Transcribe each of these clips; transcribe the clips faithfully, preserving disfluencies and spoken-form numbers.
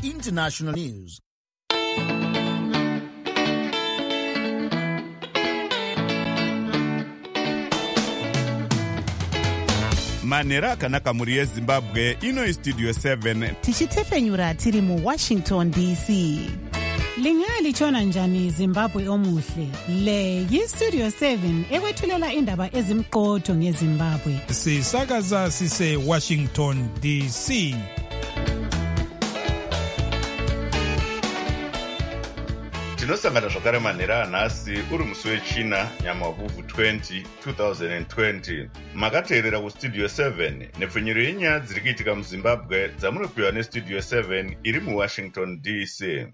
international news. manhero akanaka muri yezimbabwe. ino istudio seven tichitefenyura tiri mu Washington D C. Lingalitshona njani Zimbabwe omuhle? Le yistudio seven ekwethulela indaba ezimqotho ngeZimbabwe. Sisakaza sise Washington D C. tinosangana zvakare manhero anhasi uri musi wechina nyamavhuvhu twenty twenty twenty. makateerera kustudio seven nepfenyuro yenyaya dziri kuitika muzimbabwe dzamunopiwa nestudio seven iri muwashington D C.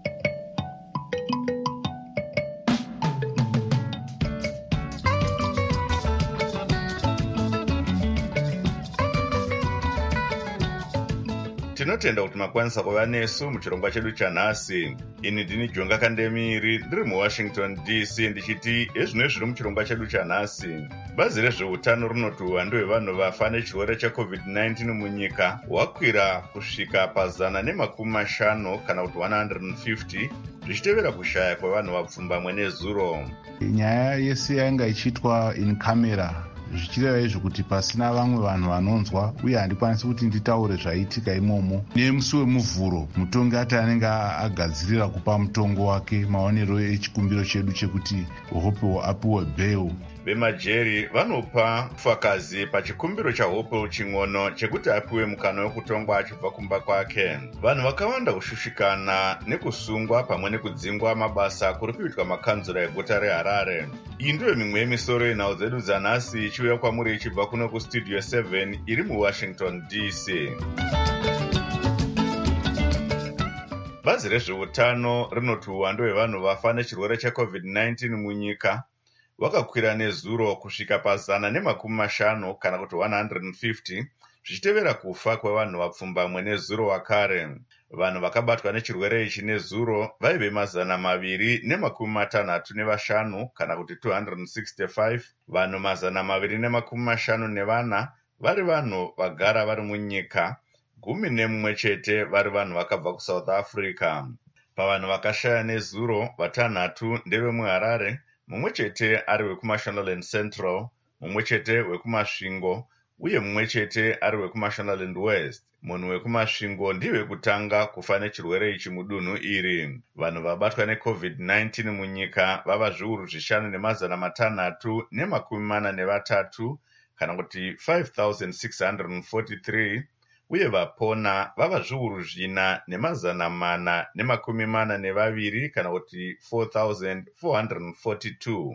tinotenda kuti makwanisa kuva nesu muchirongwa chedu chanhasi. ini ndini Jonga Kandemiri ndiri muwashington D C ndichiti ezvino zviri muchirongwa chedu chanhasi. bazi rezveutano rinoti uwandu hwevanhu vafa nechirwere checovid nineteen munyika hwakwira kusvika pazana nemakumi mashanu kana kuti one hundred fifty zvichitevera kushaya kwevanhu vapfumbamwe nezuro. nyaya yese yanga ichiitwa in camera zvichireva izvo kuti pasina vamwe vanhu vanonzwa uye handikwanisi kuti nditaure zvaiitika imomo. nemusi wemuvhuro mutongi ati anenge agadzirira kupa mutongo wake maonero echikumbiro chedu chekuti hope apiwe bail. vemajeri vanopa pfakazi pachikumbiro chahope ching'ono chekuti apiwe mukana wekutongwa achibva kumba kwake. vanhu vakawanda kushushikana nekusungwa pamwe nekudzingwa mabasa kuri kuitwa makanzura eguta reharare. iyi ndiyo mimwe yemisoro yenhau dzedu dzanhasi ichiuya kwamuri ichibva kuno kustudio seven iri muwashington D C. bazi rezveutano rinoti uwandu hwevanhu vafa nechirwere checovid nineteen munyika wakakwira nezuro kusvika pazana nemakumi mashanu kana kuti one hundred fifty zvichitevera kufa kwevanhu vapfumbamwe nezuro wakare. vanhu vakabatwa nechirwere ichi nezuro vaive mazana maviri nemakumi matanhatu nevashanu kana kuti two hundred sixty-five. vanhu mazana maviri nemakumi mashanu nevana vari vanhu vagara vari munyika, gumi nemumwe chete vari vanhu vakabva kuSouth Africa. pavanhu vakashaya nezuro vatanhatu ndevemuharare, mumwe chete ari wekumashonaland central, mumwe chete wekumasvingo uye mumwe chete ari wekumashonaland west. munhu wekumasvingo ndiwe kutanga kufa nechirwere ichi mudunhu iri. vanhu vabatwa necovid nineteen munyika vava zviuru zvishanu nemazana matanhatu nemakumi mana nevatatu kana kuti five thousand six hundred forty-three uye vapona vava zviuru zvina nemazana mana nemakumi mana nevaviri kana kuti four thousand four hundred forty-two.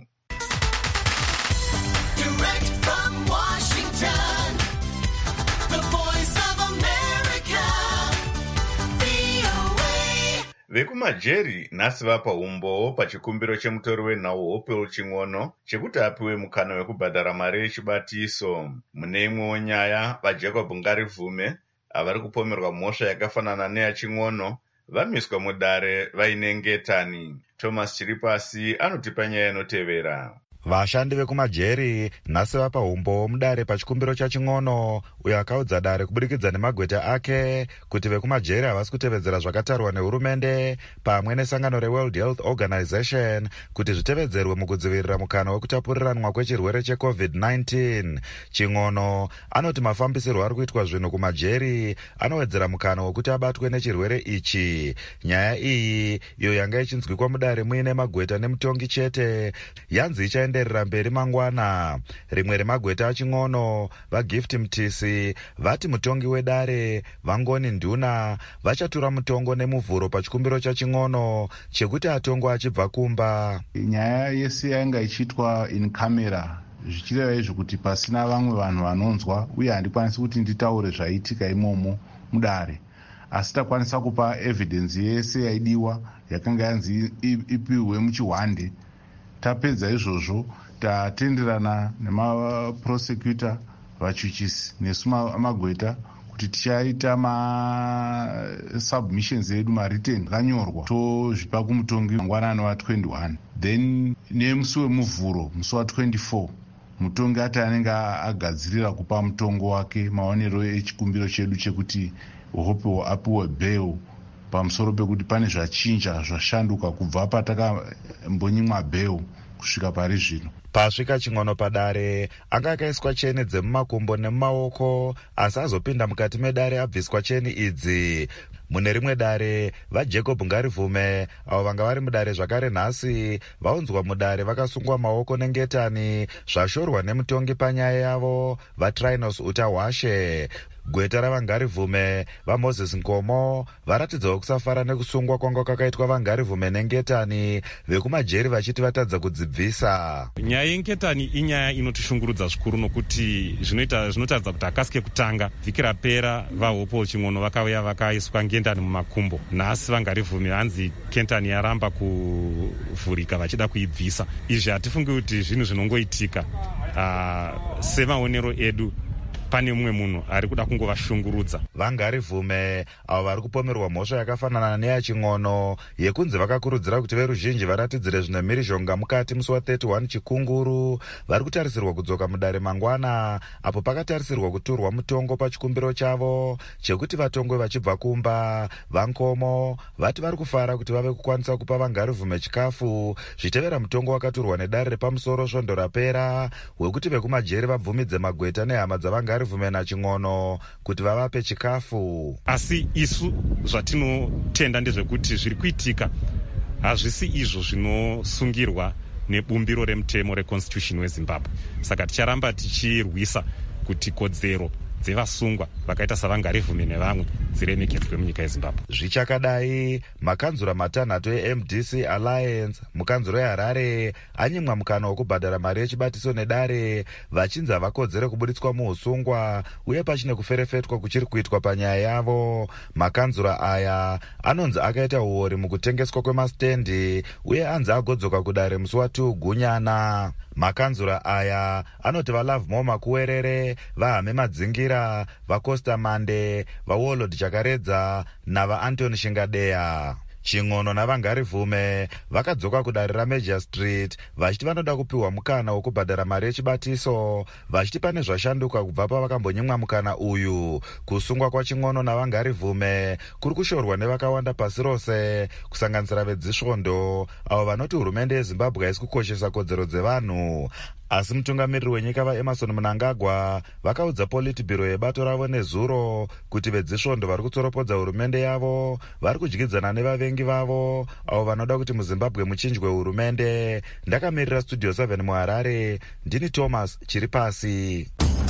Direct from Washington, the voice of America, V O A. vekumajeri nhasi vapa umbowo pachikumbiro chemutori wenhau Hope Ching'ono chekuti apiwe mukana wekubhadhara mari yechibatiso. mune imwewo nyaya vaJacob Ngarivume avari kupomerwa mhosva yakafanana neyaching'ono vamiswa mudare vaine ngetani. Thomas Chiripasi anotipa nyaya inotevera. vashandi vekumajeri nhasi vapa umbowo mudare pachikumbiro chaching'ono uyo akaudza dare kuburikidza nemagweta ake kuti vekumajeri havasi kutevedzera zvakatarwa nehurumende pamwe nesangano reWorld Health Organization kuti zvitevedzerwe mukudzivirira mukana wekutapuriranwa kwechirwere checovid nineteen. Ching'ono anoti mafambisirwo ari kuitwa zvinhu kumajeri anowedzera mukana wekuti abatwe nechirwere ichi. nyaya iyi iyo yanga ichinzwikwa mudare muine magweta nemutongi chete yanzi ichaenda enderera mberi mangwana. rimwe remagweta aching'ono vaGift Mtisi vati mutongi wedare Vangoni Nduna vachatura mutongo nemuvhuro pachikumbiro chaching'ono chekuti atongwa achibva kumba. nyaya yese yanga ichiitwa in camera zvichireva izvo kuti pasina vamwe vanhu vanonzwa uye handikwanisi kuti nditaure zvaiitika imomo mudare, asi takwanisa kupa evidence yese yaidiwa yakanga yanzi ipiwe muchihwande. tapedza izvozvo tatenderana nemaprosecutor vachuchisi nesu magweta kuti tichaita masubmissions edu mariten akanyorwa tozvipa kumutongi mangwanani wa twenty-one. then nemusi wemuvhuro musi wa twenty-four mutongi ati anenge agadzirira kupa mutongo wake maonero echikumbiro chedu chekuti hope apiwe bail pamusoro pekuti pane zvachinja zvashanduka kubva patakambonyimwa bheu kusvika pari zvino. Pasvika Chingono padare anga akaiswa cheni dzemumakumbo nemumaoko asi azopinda mukati medare abviswa cheni idzi. Mune rimwe dare vaJacob Ngarivume avo vanga vari mudare zvakare nhasi vaunzwa mudare vakasungwa maoko nengetani zvashorwa nemutongi panyaya yavo vaTrinos Utahwashe. Gweta ravangarivume vaMoses Nkomo varatidzawo kusafara nekusungwa kwanga kwakaitwa vangarivume nengetani vekumajeri vachiti vatadza kudzibvisa. Nyaya yengetani inyaya inotishungurudza zvikuru nokuti zvinoita zvinotadza kuti akasike kutanga vhiki rapera vaHopo Chingono vakauya vakaiswa ngetani mumakumbo. Nhasi vangarivume hanzi ketani yaramba kuvhurika vachida kuibvisa. Izvi hatifungi kuti zvinhu zvinongoitika uh, semaonero edu. Pane mumwe munhu ari kuda kungovashungurudza. Vangarivume avo vari kupomerwa mhosva yakafanana neya Chingono yekunzi vakakurudzira kuti veruzhinji varatidzire zvine mhirizhonga mukati musi wa31 Chikunguru vari kutarisirwa kudzoka mudare mangwana apo pakatarisirwa kuturwa mutongo pachikumbiro chavo chekuti vatongwe vachibva kumba. Vankomo vati vari kufara kuti vave kukwanisa kupa vangarivume chikafu zvitevera mutongo wakaturwa nedare repamusoro svondo rapera wekuti vekumajeri vabvumidze magweta nehama dzavangarivume Vume naChingono kuti vavape chikafu. Asi isu zvatinotenda ndezvekuti zviri kuitika hazvisi izvo zvinosungirwa nebumbiro remutemo reconstitution weZimbabwe. Saka ticharamba tichirwisa kuti kodzero dzevasungwa vakaita savangarivume nevamwe dziremekedzwe munyika yeZimbabwe. Zvichakadai makanzura matanhatu eM D C Alliance mukanzuro yeHarare anyimwa mukana wokubhadhara mari yechibatiso nedare vachinzi havakodzere kubuditswa muusungwa uye pachine kuferefetwa kuchiri kuitwa panyaya yavo. Makanzura aya anonzi akaita uori mukutengeswa kwemastendi uye anzi agodzoka kudare musi wa2 Gunyana. Makanzura aya anoti vaLove More Makuwerere, vaHame Madzingira, vaCosta Mande, vaWarlord Chakaredza navaAntony Shingadeya. Chingono navangarivume vakadzoka kudare raMajor Street vachiti vanoda kupiwa mukana wokubhadhara mari yechibatiso vachiti pane zvashanduka kubva pavakambonyimwa mukana uyu. Kusungwa kwaChingono navangarivume kuri kushorwa nevakawanda pasi rose kusanganisira vedzisvondo avo vanoti hurumende yeZimbabwe haisi kukoshesa kodzero dzevanhu. Asi mutungamiriri wenyika vaEmerson Mnangagwa vakaudza politbiro yebato ravo nezuro kuti vedzisvondo vari kutsoropodza hurumende yavo vari kudyidzana nevavengi vavo avo vanoda kuti muZimbabwe muchinjwe hurumende. Ndakamirira Studio seven muHarare, ndini Thomas Chiripasi.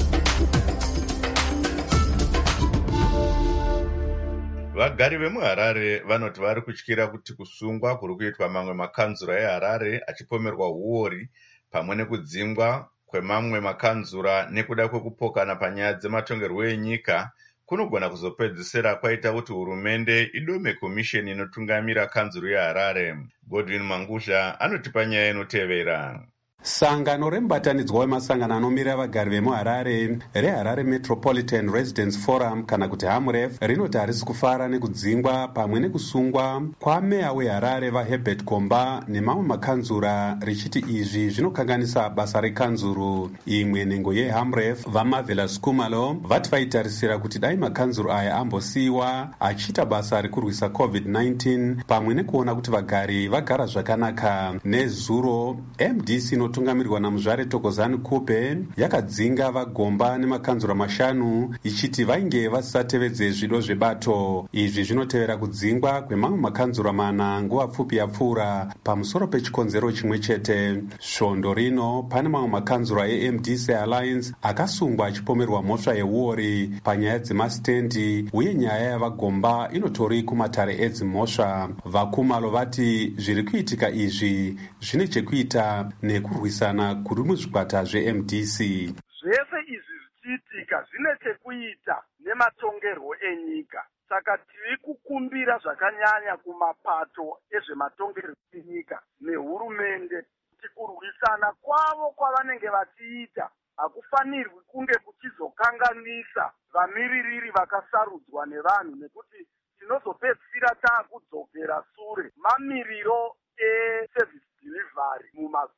Vagari vemuHarare vanoti vari kutyira kuti kusungwa kuri kuitwa mamwe makanzura eHarare achipomerwa uori pamwe nekudzingwa kwemamwe makanzura nekuda kwekupokana panyaya dzematongerwo enyika kunogona kuzopedzisira kwaita kuti hurumende idome komisheni inotungamira kanzuro yeHarare. Godwin Mangusha anotipa nyaya inotevera. Sangano remubatanidzwa wemasangano anomirira vagari vemuHarare reHarare Metropolitan Residents Forum kana kuti HAMREF rinoti harisi kufara nekudzingwa pamwe nekusungwa kwameya weHarare vaHerbert Komba nemamwe makanzura richiti izvi zvinokanganisa basa rekanzuro. Imwe nhengo yeHAMREF vaMarvelous Kumalo vati vaitarisira kuti dai makanzuro aya ambosiyiwa achiita basa rekurwisa covid nineteen pamwe nekuona kuti vagari vagara zvakanaka. Nezuro M D C inotungamirwa namuzvare Thokozani Kupe yakadzinga vaGomba nemakanzura mashanu ichiti vainge vasisatevedze zvido zvebato. Izvi zvinotevera kudzingwa kwemamwe makanzura mana nguva pfupi yapfuura pamusoro pechikonzero chimwe chete. Svondo rino pane mamwe makanzura eM D C Alliance akasungwa achipomerwa mhosva yeuori panyaya dzemastendi uye nyaya yavaGomba inotori kumatare edzimhosva. VaKumalo vati zviri kuitika izvi zvine chekuita nekurwisana kuri muzvikwata zveM D C. Zvese izvi zvichiitika zvine chekuita nematongerwo enyika. Saka tiri kukumbira zvakanyanya kumapato ezvematongerwo enyika nehurumende kuti kurwisana kwavo kwavanenge vachiita hakufanirwi kunge kuchizokanganisa vamiririri vakasarudzwa nevanhu nekuti tinozopedzisira taakudzokera sure mamiriro eservice delivery mumazuva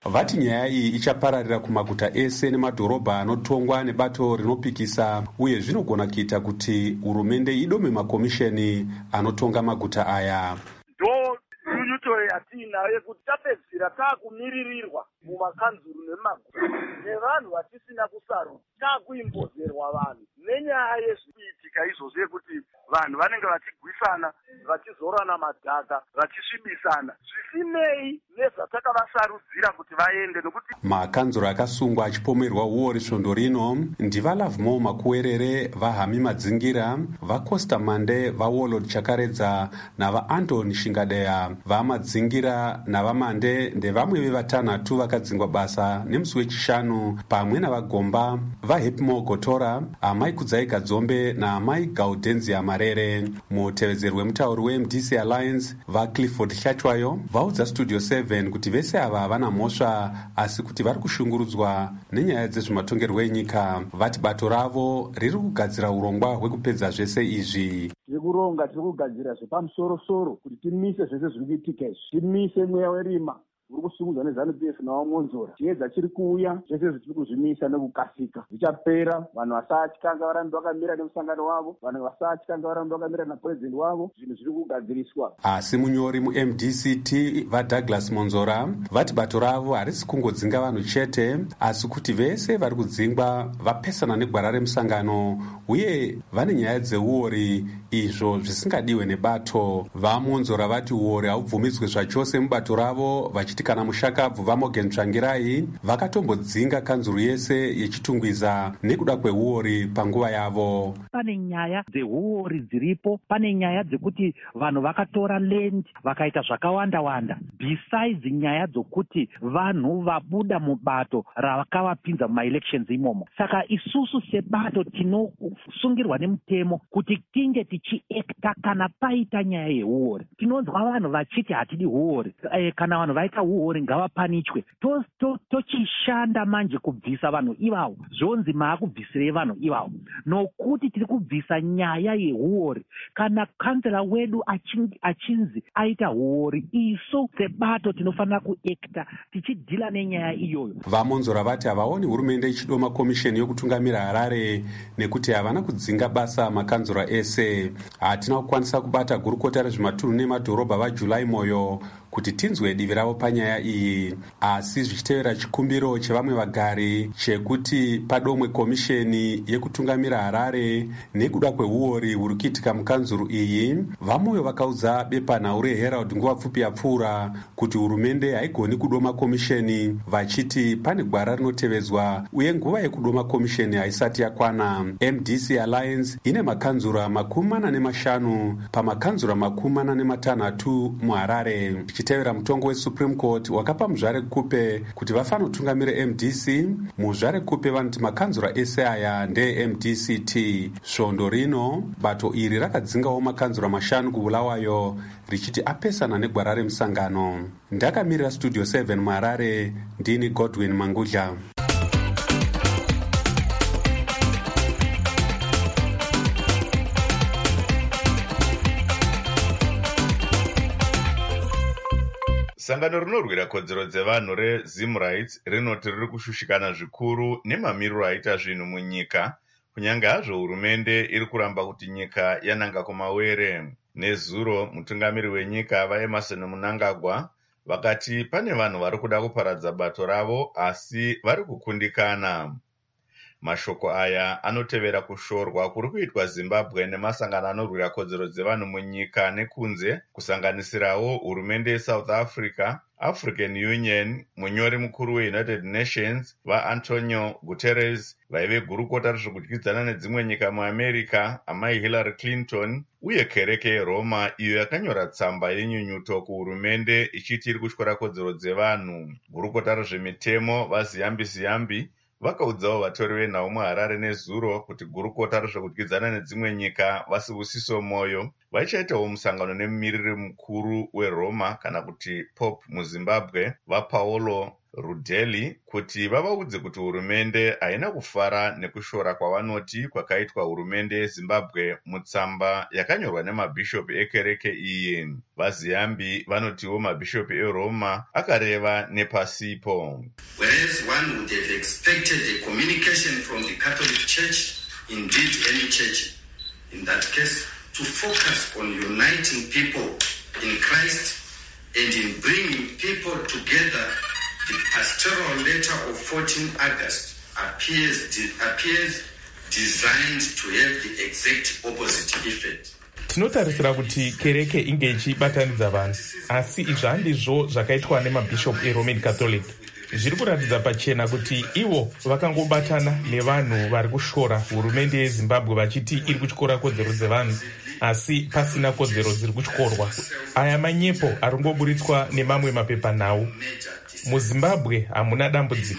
vati nyaya iyi ichapararira kumaguta ese nemadhorobha anotongwa nebato rinopikisa, uye zvinogona kuita kuti hurumende idome makomisheni anotonga maguta aya. ndo nyunyuto yatiinayo yekuti tapedzisira taakumiririrwa mumakanzuru nemaguta nevanhu vatisina kusarudza, taakuimbozerwa vanhu nenyaya yezvikuitika izvozvo yekuti vanhu vanenge vachigwisana, vachizorana madhaka, vachisvibisana zvisinei nezvatakavasarudzira kuti vaende. Nokuti makanzuro akasungwa achipomerwa uori svondo rino ndivalavmo makuwerere, vahami madzingira, vacosta mande, vawarlord chakaredza navaantoni shingadeya. Vamadzingira navamande ndevamwe vevatanhatu vakadzingwa basa nemusi wechishanu, pamwe navagomba vahappy mogotora, amai kudzai kadzombe naamai gaudenzia marere. Mutevedzeri wemutauri weM D C Alliance vaClifford Hlatwayo vaudza Studio seven kuti vese ava havana mhosva, asi kuti vari kushungurudzwa nenyaya dzezvematongerwo enyika. Vati bato ravo riri kugadzira urongwa hwekupedza zvese izvi. Tiri kuronga, tiri kugadzira zvepamusoro-soro kuti timise zvese zviri kuitika izvi, timise mweya werima uri kusungudzwa neZANU P F nawamonzora. Chiedza chiri kuuya, zvese zvitiri kuzvimisa nekukasika. Zvichapera, vanhu vasatyanga varambe vakamira nemusangano wavo, vanhu vasatyanga varambe vakamira napurezidendi wavo, zvinhu zviri kugadziriswa. Asi munyori muM D C T vaDouglas Monzora vati bato ravo harisi kungodzinga vanhu chete, asi kuti vese vari kudzingwa vapesana negwara remusangano, uye vane nyaya dzeuori, izvo zvisingadiwe nebato. VaMonzora vati uori haubvumidzwe zvachose mubato ravo, vachiti kana mushakabvu vaMorgan Tsvangirai vakatombodzinga kanzuru yese yechitungwiza nekuda kweuori panguva yavo. Pane nyaya dzeuori dziripo, pane nyaya dzekuti vanhu vakatora land vakaita zvakawanda-wanda, besides nyaya dzokuti vanhu vabuda mubato ravakavapinza mumaelections imomo. Saka isusu sebato tinosungirwa nemutemo kuti tinge tichiekta kana paita nyaya yeuori. Tinonzwa vanhu vachiti hatidi uori, e, kana vanhu vaita uori ngavapanichwe. Tochishanda to, to manje kubvisa vanhu ivavo, zvonzi maakubvisirei vanhu ivavo, nokuti tiri kubvisa nyaya yeuori. Kana kansela wedu achinzi, achinzi aita uori, isu sebato tinofanira kuekta tichidhila nenyaya iyoyo. VaMonzora vati havaoni hurumende ichidoma komisheni yokutungamira Harare nekuti havana kudzinga basa makanzura ese. Hatina kukwanisa kubata gurukota rezvematunhu nemadhorobha vaJulai Moyo kuti tinzwe divi ravo panyaya iyi, asi zvichitevera chikumbiro chevamwe vagari chekuti padomwe komisheni yekutungamira Harare nekuda kweuori huri kuitika mukanzuru iyi. VaMoyo vakaudza bepanhau reHerald nguva pfupi yapfuura kuti hurumende haigoni kudoma komisheni, vachiti pane gwara rinotevedzwa uye nguva yekudoma komisheni haisati yakwana. M D C Alliance ine makanzura makumi mana nemashanu pamakanzura makumi mana nematanhatu muHarare, zvichitevera mutongo weSupreme Court wakapa muzvare kupe kuti vafanotungamira M D C. Muzvare kupe vanoti makanzura ese aya ndeeM D C T. Svondo rino bato iri rakadzingawo makanzura mashanu kuBulawayo richiti apesana negwara remusangano. Ndakamirira Studio seven muHarare, ndini Godwin Mangudla. Sangano rinorwira kodzero dzevanhu reZim Rights rinoti riri kushushikana zvikuru nemamiriro aita zvinhu munyika, kunyange hazvo hurumende iri kuramba kuti nyika yananga kumawere. Nezuro mutungamiri wenyika vaEmerson Mnangagwa vakati pane vanhu vari kuda kuparadza bato ravo asi vari kukundikana. Mashoko aya anotevera kushorwa kuri kuitwa Zimbabwe nemasangano anorwira kodzero dzevanhu munyika nekunze, kusanganisirawo hurumende yeSouth Africa, African Union, munyori mukuru weUnited Nations vaAntonio Guterres, vaive gurukota rezvekudyidzana nedzimwe nyika muAmerica amai Hillary Clinton, uye kereke yeRoma iyo yakanyora tsamba yenyunyuto kuhurumende ichiti iri kutyora kodzero dzevanhu. Gurukota rezvemitemo vaZiyambi Ziyambi vakaudzawo vatori venhau muHarare nezuro kuti gurukota rezvekudyidzana nedzimwe nyika vaSibusiso Moyo vaichaitawo musangano nemumiriri mukuru weRoma kana kuti Pope muZimbabwe vaPaolo rudeli kuti vavaudze kuti hurumende haina kufara nekushora kwavanoti kwakaitwa hurumende yezimbabwe mutsamba yakanyorwa nemabhishopu ekereke iyi. Vaziyambi vanotiwo mabhishopu eroma akareva nepasipo. Whereas one would have expected a communication from the Catholic Church, indeed any church in that case, to focus on uniting people in Christ and in bringing people together, the pastoral letter of fourteenth August appears, de- appears designed to have the exact opposite effect. Tinotarisira kuti kereke inge ichibatanidza vanhu, asi izvi handizvo zvakaitwa nemabhishopu eRoman Catholic. Zviri kuratidza pachena kuti ivo vakangobatana nevanhu vari kushora hurumende yeZimbabwe vachiti iri kutyora kodzero dzevanhu, asi pasina kodzero dziri kutyorwa. Aya manyepo ari kungoburitswa nemamwe mapepanhau. MuZimbabwe hamuna dambudziko.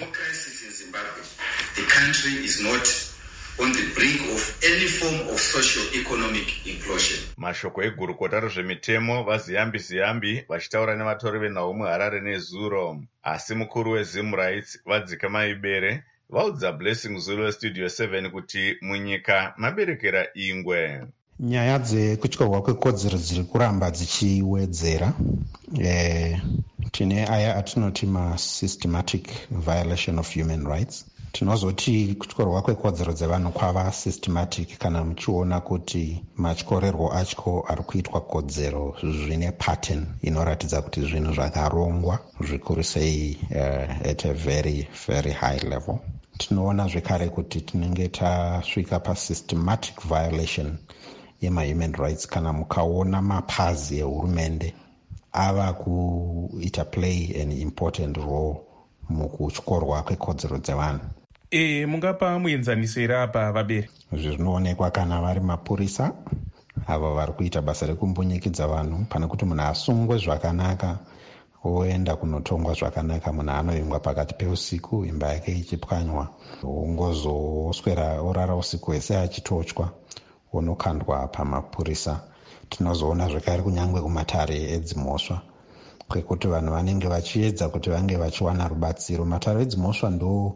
The country is not on the brink of any form of socio-economic inclusion. Mashoko egurukota rezvemitemo vaziyambi ziyambi vachitaura nevatori venhau muHarare nezuro. Asi mukuru weZim Rights vadzika maibere vaudza Blessing Zulu weStudio seven kuti munyika maberekera ingwe. Nyaya dzekutyorwa kwekodzero dziri kuramba dzichiwedzera. Eh, tine aya atinoti ma-systematic violation of human rights. Tinozoti kutyorwa kwekodzero dzevanhu kwava systematic kana muchiona kuti matyorerwo acho ari kuitwa kodzero zvine pattern inoratidza kuti zvinhu zvakarongwa zvikuru sei uh, at a very very high level. Tinoona zvekare kuti tinenge tasvika pasystematic violation yema-human rights kana mukaona mapazi ehurumende ava kuita play an important role mukutyorwa kwekodzero dzevanhu. E, mungapa muenzaniso here apa vabere? Izvi zvinoonekwa kana vari mapurisa ava vari kuita basa rekumbunyikidzwa vanhu, pane kuti munhu asungwe zvakanaka oenda kunotongwa zvakanaka, munhu anoingwa pakati peusiku imba yake ichipwanywa, ongozoswera orara usiku hwese achitochwa, onokandwa pamapurisa. Tinozoona zvekare kunyangwe kumatare edzimhosva kwekuti vanhu vanenge vachiedza kuti vange vachiwana rubatsiro. Matare edzimhosva ndo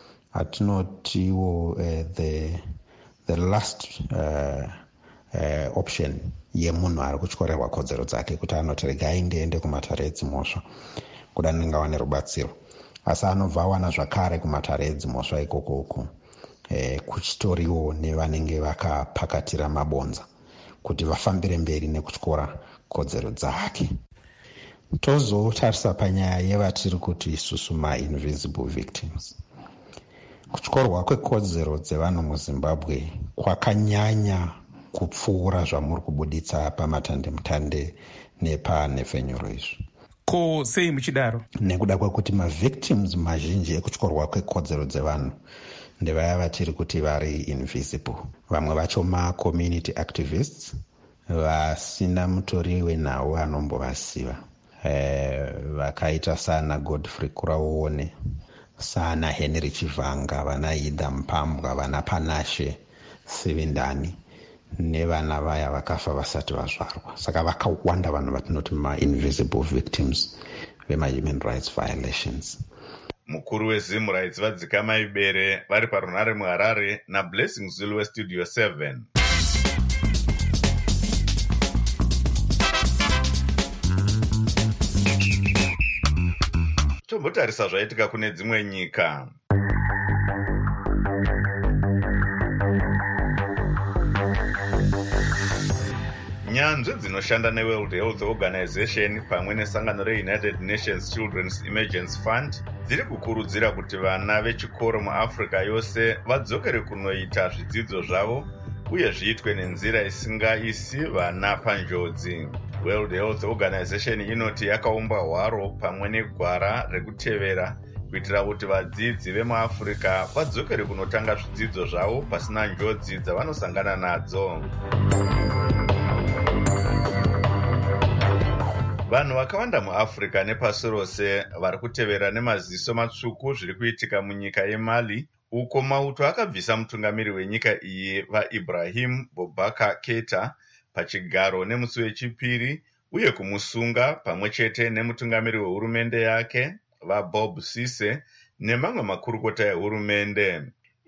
atinotiwo uh, the the last uh, uh, option yemunhu ari kutyorerwa kodzero dzake kuti anoti rega aende ende kumatare edzimhosva kuda anenge awane rubatsiro, asi anobva awana zvakare kumatare edzimhosva ikokoko eh, kuchitoriwo nevanenge vakapakatira mabonza kuti vafambire mberi nekutyora kodzero dzake. Tozotarisa panyaya yevatiri kuti isusu ma-invisible victims. Kutyorwa kwekodzero dzevanhu muZimbabwe kwakanyanya kupfuura zvamuri kubuditsa pamatandemutande nepanhefenyuro izvi. Ko sei muchidaro? Nekuda kwekuti mavictims mazhinji ekutyorwa kwekodzero dzevanhu ndevaya vatiri kuti vari invisible. Vamwe vacho ma-community activists vasina mutori wenhau anombovasiva. Eh, vakaita sana Godfrey Kuraone, sana Henry Chivanga, vana Ida Mpambwa, vana Panashe Sivindani nevana vaya vakafa vasati vazvarwa. Saka vakawanda vanhu vatinoti ma-invisible victims vema-human rights violations. Mukuru weZim Rights vadzika maibere vari parunare muHarare naBlessing Zulu weStudio seven. Tombotarisa zvaitika kune dzimwe nyika. Nyanzvi dzinoshanda neWorld Health Organization pamwe nesangano reUnited Nations Children's Emergency Fund dziri kukurudzira kuti vana vechikoro muAfrica yose vadzokere kunoita zvidzidzo zvavo uye zviitwe nenzira isingaisi vana panjodzi. World Health Organization inoti yakaumba hwaro pamwe negwara rekutevera kuitira kuti vadzidzi vemuAfrica vadzokere kunotanga zvidzidzo zvavo pasina njodzi dzavanosangana nadzo. Vanhu vakawanda muAfrica nepasi rose vari kutevera nemaziso matsvuku zviri kuitika munyika yeMali, uko mauto akabvisa mutungamiri wenyika iyi vaIbrahim Boubacar Keita pachigaro nemusi wechipiri uye kumusunga pamwe chete nemutungamiri wehurumende yake vabob sise nemamwe makurukota ehurumende.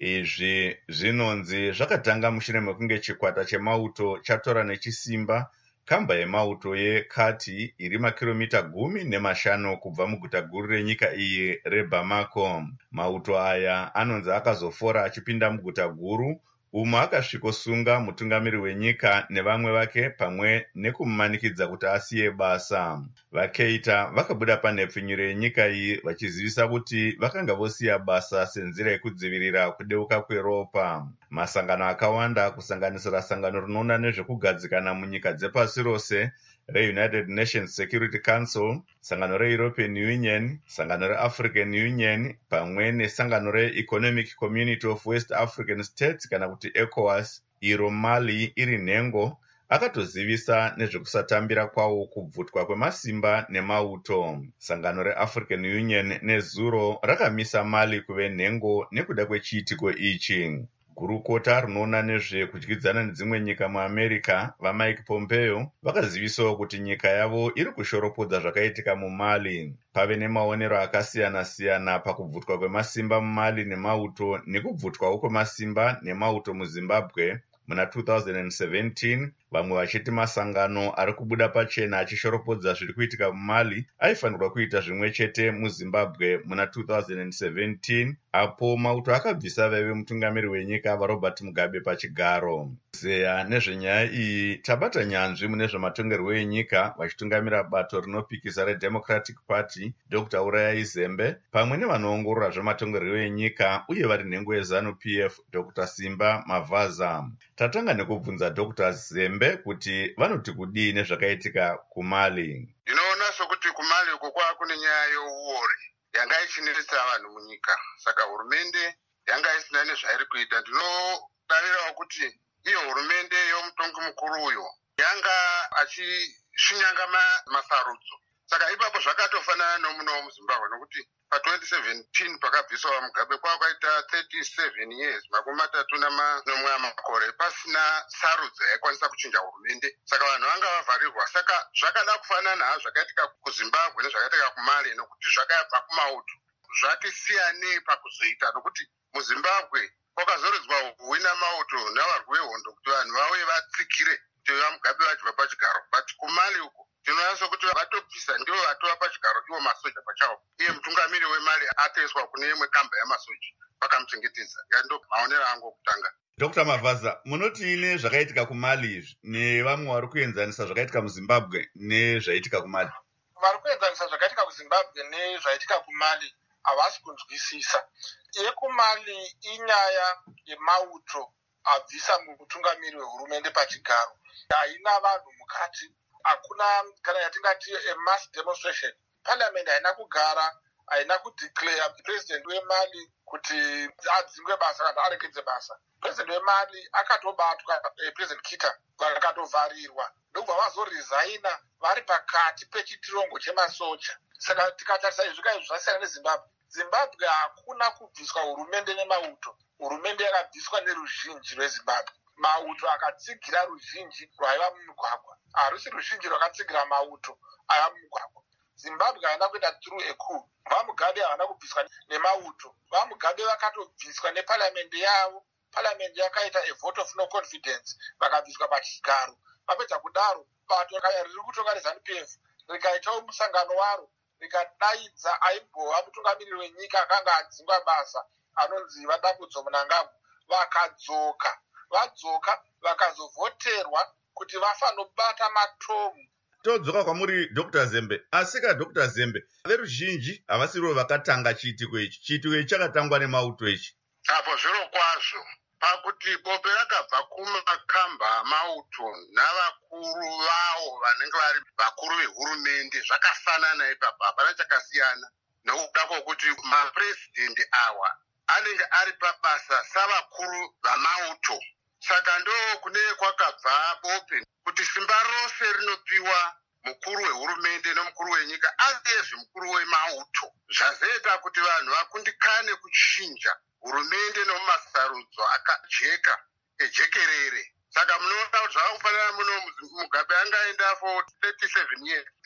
Izvi zvinonzi zvakatanga mushure mekunge chikwata chemauto chatora nechisimba kamba yemauto yekati iri makiromita gumi nemashanu kubva muguta guru renyika iyi reBamako. Mauto aya anonzi akazofora achipinda muguta guru umo akasvikosunga mutungamiri wenyika nevamwe vake pamwe nekumumanikidza kuti asiye basa. VaKeita vakabuda panhepfinyuro yenyika iyi vachizivisa kuti vakanga vosiya basa senzira yekudzivirira kudeuka kweropa. Masangano akawanda kusanganisira sangano rinoona nezvekugadzikana munyika dzepasi rose reUnited Nations Security Council, sangano reEuropean Union, sangano reAfrican Union pamwe nesangano reEconomic Community of West African States kana kuti ECOWAS, iro Mali iri nhengo, akatozivisa nezvekusatambira kwawo kubvutwa kwemasimba nemauto. Sangano reAfrican Union nezuro rakamisa Mali kuve nhengo nekuda kwechiitiko ichi. Gurukota rinoona nezvekudyidzana nedzimwe nyika muAmerica vaMike Pompeo vakazivisawo kuti nyika yavo iri kushoropodza zvakaitika muMali. Pave nemaonero akasiyana-siyana pakubvutwa kwemasimba muMali nemauto nekubvutwawo kwemasimba nemauto muZimbabwe muna two thousand seventeen. Vamwe vachiti masangano ari kubuda pachena achishoropodza zviri kuitika muMali aifanirwa kuita zvimwe chete muZimbabwe muna two thousand seventeen, apo mauto akabvisa vaive mutungamiri wenyika vaRobert Mugabe pachigaro. Zeya nezvenyaya iyi tabata nyanzvi mune zvematongerwo enyika vachitungamira bato rinopikisa reDemocratic Party Doctor Urayai Zembe pamwe nevanoongorora zvematongerwo enyika uye vari nhengo yeZanu-P F Doctor Simba Mavaza. Tatanga nekubvunza Doctor Zembe kuti vanoti kudii nezvakaitika kuMali. Ndinoona sokuti kuMali uko kwava kune nyaya yeuori yanga ichinetsa vanhu munyika, saka hurumende yanga isina nezvairi kuita. Ndinodarirawo kuti iyo hurumende yomutongi mukuru uyo yanga achishinyanga masarudzo, saka ipapo zvakatofanana nomuno muZimbabwe nokuti pa twenty seventeen pakabviswa Mugabe kwakaita thirty-seven years, makumi matatu nomwe amakore pasina sarudzo yaikwanisa kuchinja hurumende, saka vanhu vanga vavharirwa. Saka zvakada kufanana zvakaitika kuZimbabwe nezvakaitika kuMali nokuti zvakabva kumauto zvati siyanei pakuzoita, nokuti muZimbabwe kwakazoridzwa huwina mauto navarwi vehondo kuti vanhu vauye vatsigire kuti vaMugabe vachibva pachigaro, but kuMali uko tinoona sokuti vatobvisa ndivo vatova pachigaro ivo masoja pachavo, iye mutungamiri weMali atoiswa kune imwe kamba yamasoja vakamuchengetedza. Ndo maonero angu okutanga. Doctor Mavaza, munoti ine zvakaitika kuMali izvi nevamwe vari kuenzanisa zvakaitika muZimbabwe nezvaitika kuMali? Vari kuenzanisa zvakaitika kuZimbabwe nezvaitika kuMali havasi kunzwisisa. YekuMali inyaya yemauto abvisa mutungamiri wehurumende pachigaro, haina vanhu mukati, hakuna kana yatingati a mass demonstration. Parliament haina kugara, haina kudeclare president weMali kuti adzingwe basa kana arekedze basa. President weMali akatobatwa, eh, President Kita vakatovharirwa ndobva vazoresigna vari pakati pechitirongo chemasoja. Saka tikatarisa izvi izvi zvasiyana neZimbabwe. Zimbabwe hakuna kubviswa hurumende nemauto, hurumende yakabviswa neruzhinji rweZimbabwe. Mauto akatsigira ruzhinji rwaiva mumugwagwa, harusi ruzhinji rwakatsigira mauto aiva mumugwagwa. Zimbabwe haina kuenda through a coup. VaMugabe havana kubviswa nemauto, VaMugabe vakatobviswa neparliamendi yavo. Parliament yakaita a vote of no confidence, vakabviswa pachigaro. Vapedza kudaro bato riri kutonga reZanu-P F rikaitawo musangano waro rikadaidza aimbova mutungamiri wenyika akanga adzingwa basa anonzi Vadambudzo Mnangagwa, vakadzoka vadzoka vakazovhoterwa kuti vafanobata matomu. Todzoka kwamuri Doctor Zembe, asika Doctor Zembe veruzhinji havasirivo vakatanga chiitiko ichi. Chiitiko ichi chakatangwa nemauto ichi. Apo zviro kwazvo pakuti bope rakabva kumakamba amauto navakuru vavo vanenge vari vakuru vehurumende zvakafanana ipapo, hapana chakasiyana, nokuda kwokuti maprezidendi awa anenge ari pabasa savakuru vamauto. Saka ndo kune kwakabva bope kuti simba rose rinopiwa mukuru wehurumende nomukuru wenyika aziyezve mukuru wemauto, zvazoita kuti vanhu vakundikane kuchinja hurumende nomumasarudzo akajeka ejekerere. Saka munoona kuti zvava kufanana muno Mugabe angaenda for thirty-seven years,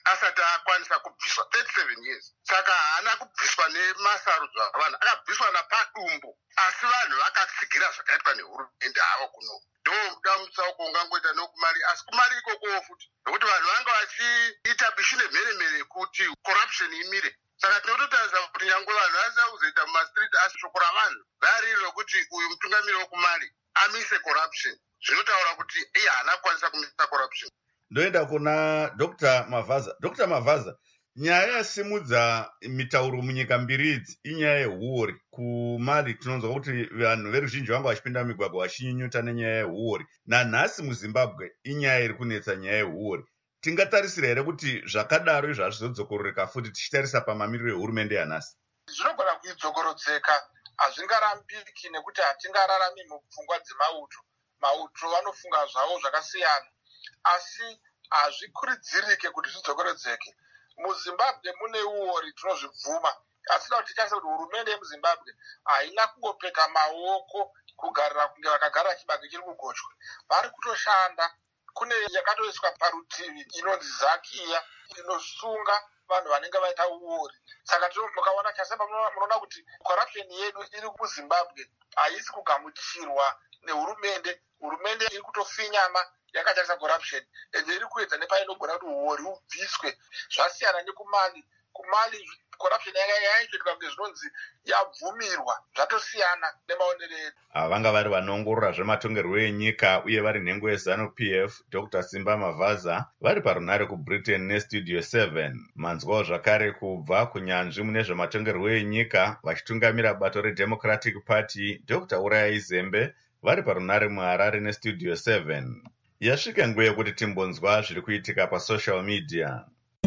asati akwanisa kubviswa thirty-seven years. Saka haana kubviswa nemasarudzo avanhu, akabviswa napadumbu. Asi vanhu vakatsigira zvakaitwa nehurumende havo kuno. Ndo mudamutsauko ungangoita nokumali, asi kumali ikoko futi. Nokuti vanhu vanga vachiita bishi nemheremhere kuti corruption imire. Saka tinototarisa kuti nyangwe vanhu vasina kuzoita mumastreet, asi shoko ravanhu rari rokuti uyu mutungamiri wokumali amise corruption. Zvinotaura kuti iye haana kukwanisa kumisa corruption. Ndoenda kuna Doctor Mavaza. Doctor Mavaza, nyaya yasimudza mitauro munyika mbiri idzi inyaya yehuori. Kumali tinonzwa kuti vanhu veruzhinji vanga vachipinda migwagwa vachinyunyuta nenyaya yehuori. Nanhasi muZimbabwe inyaya iri kunetsa nyaya yehuori. Tingatarisira here kuti zvakadaro izvo hazvizodzokororeka futi tichitarisa pamamiriro ehurumende yanhasi? Zvinogona kuidzokorodzeka, hazvingarambiki nekuti hatingararami mupfungwa dzemauto. Mauto vanofunga zvavo zvakasiyana, asi hazvikurudzirike kuti zvidzokorodzeke. MuZimbabwe mune uori, tinozvibvuma, asi da kuti titarisa kuti hurumende yemuZimbabwe haina kungopeka maoko kugarira kunge vakagara chibage chiri kugochwe. Vari kutoshanda. Kune yakatoiswa parutivi inonzi Zakia inosunga vanhu vanenge vaita uori. Saka mukaona chasema munoona kuti corruption yedu iri kuZimbabwe haisi kugamuchirwa nehurumende. Hurumende iri kutofinyama yakatarisa corruption ende iri kuedza nepainogona kuti uori ubviswe. Zvasiyana nekumali. Kumali corruption yaitoitika kunge zvinonzi yabvumirwa, zvatosiyana nemaonero edu. Vanga vari vanoongorora zvematongerwo enyika uye vari nhengo yeZanu-P F, Doctor Simba Mavaza, vari parunare kuBritain neStudio seven. Manzwawo zvakare kubva kunyanzvi mune zvematongerwo enyika vachitungamira bato reDemocratic Party, Doctor Uraya Izembe, vari parunare muHarare neStudio seven. Yasvika nguva yekuti timbonzwa zviri kuitika pasocial media.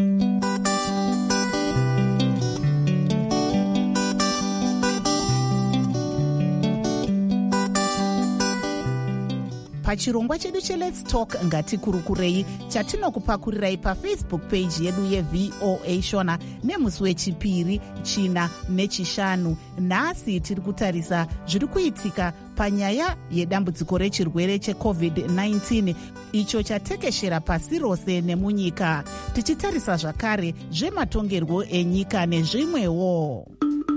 pachirongwa chedu cheLet's Talk ngatikurukurei chatinokupakurirai pafacebook page yedu yeV O A Shona nemusi wechipiri, china nechishanu. Nhasi tiri kutarisa zviri kuitika panyaya yedambudziko rechirwere checovid nineteen icho chatekeshera pasi rose nemunyika, tichitarisa zvakare zvematongerwo enyika nezvimwewo.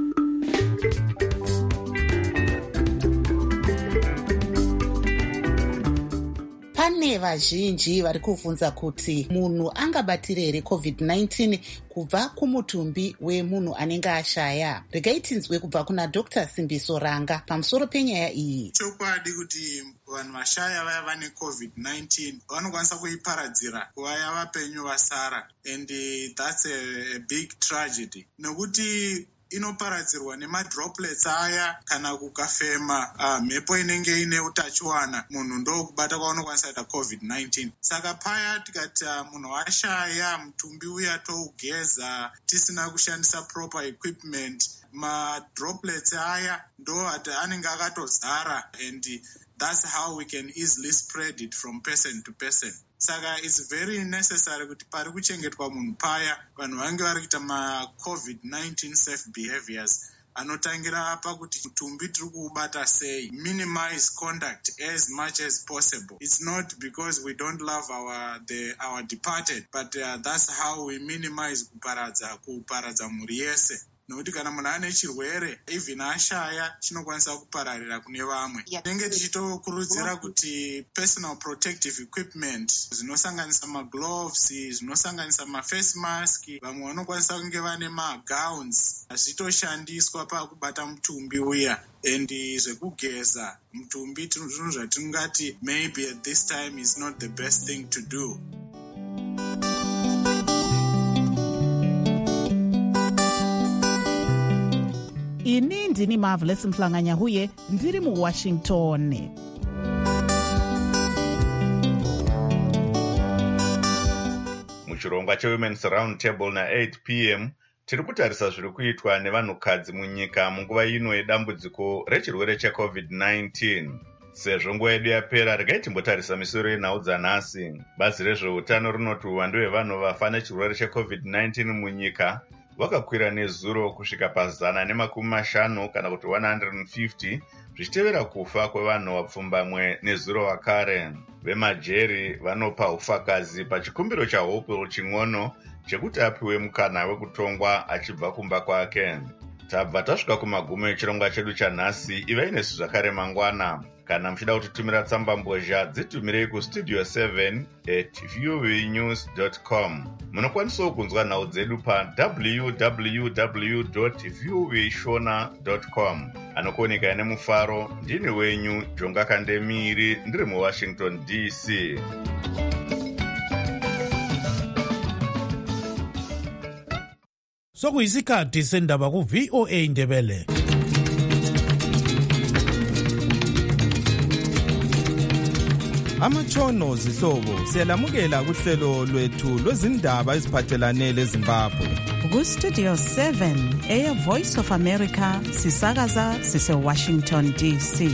Pane vazhinji vari kuvhunza kuti munhu angabatira here covid nineteen kubva kumutumbi wemunhu anenge ashaya. Regai tinzwe kubva kuna Doctor Simbiso Ranga pamusoro penyaya iyi. Chokwadi kuti vanhu vashaya vaya vane covid nineteen vanokwanisa kuiparadzira kuvaya vapenyu vasara, and uh, that's a, a big tragedy nokuti inoparadzirwa nemadroplets aya kana kukafema uh, mhepo inenge ine utachiwana, munhu ndo kubata kwaunokwanisa kuita covid nineteen. Saka paya tikati uh, munhu ashaya mutumbi uya tougeza tisina kushandisa proper equipment, madroplets aya ndo ati anenge akatozara, and that's how we can easily spread it from person to person. Saka it's very necessary kuti pari kuchengetwa munhu paya vanhu vange vari kuita ma-covid nineteen safe behaviors anotangira pakuti mutumbi tiri kuubata sei, minimize contact as much as possible. It's not because we don't love our the our departed, but uh, that's how we minimize kuparadza kuparadza mhuri yese. Nokuti kana munhu ane chirwere even ashaya chinokwanisa kupararira kune vamwe. Tinenge tichitokurudzira kuti personal protective equipment zvinosanganisa magloves, zvinosanganisa maface mask, vamwe vanokwanisa kunge vane magowns zvitoshandiswa pakubata mutumbi uya, and zvekugeza mutumbi zvinhu zvatingati maybe at this time is not the best thing to do. Ini ndini Marvelous Mhlanganya-Huye, ndiri muWashington. Muchirongwa cheWomen's Round Table na-eight p m tiri kutarisa zviri kuitwa nevanhukadzi munyika munguva ino yedambudziko rechirwere checovid nineteen. Sezvo nguva yedu yapera, regai timbotarisa misoro yenhau dzanhasi. Bazi rezveutano rinoti uwandu hwevanhu vafa nechirwere checovid nineteen munyika wakakwira nezuro kusvika pazana nemakumi mashanu kana kuti one hundred fifty zvichitevera kufa kwevanhu vapfumbamwe nezuro vakare. Vemajeri vanopa ufakazi pachikumbiro chaHopewell Ching'ono chekuti apiwe mukana wekutongwa achibva kumba kwake. Tabva tasvika kumagumo echirongwa chedu chanhasi. Ivai nesu zvakare mangwana. Kana muchida kutitumira tsamba mbozha dzitumirei kustudio seven at voanews dot com. Munokwanisawo kunzwa nhau dzedu pa w w w dot voa shona dot com. Anokuoneka nemufaro ndini wenyu Jonga Kandemiri ndiri muWashington D C. Sokuyisikhathi sendaba ku V O A Ndebele. Amatshono zihlobo siyalamukela kuhlelo lwethu lwezindaba eziphathelane leZimbabwe. Ku Studio seven eya Voice of America sisakaza sise Washington D C.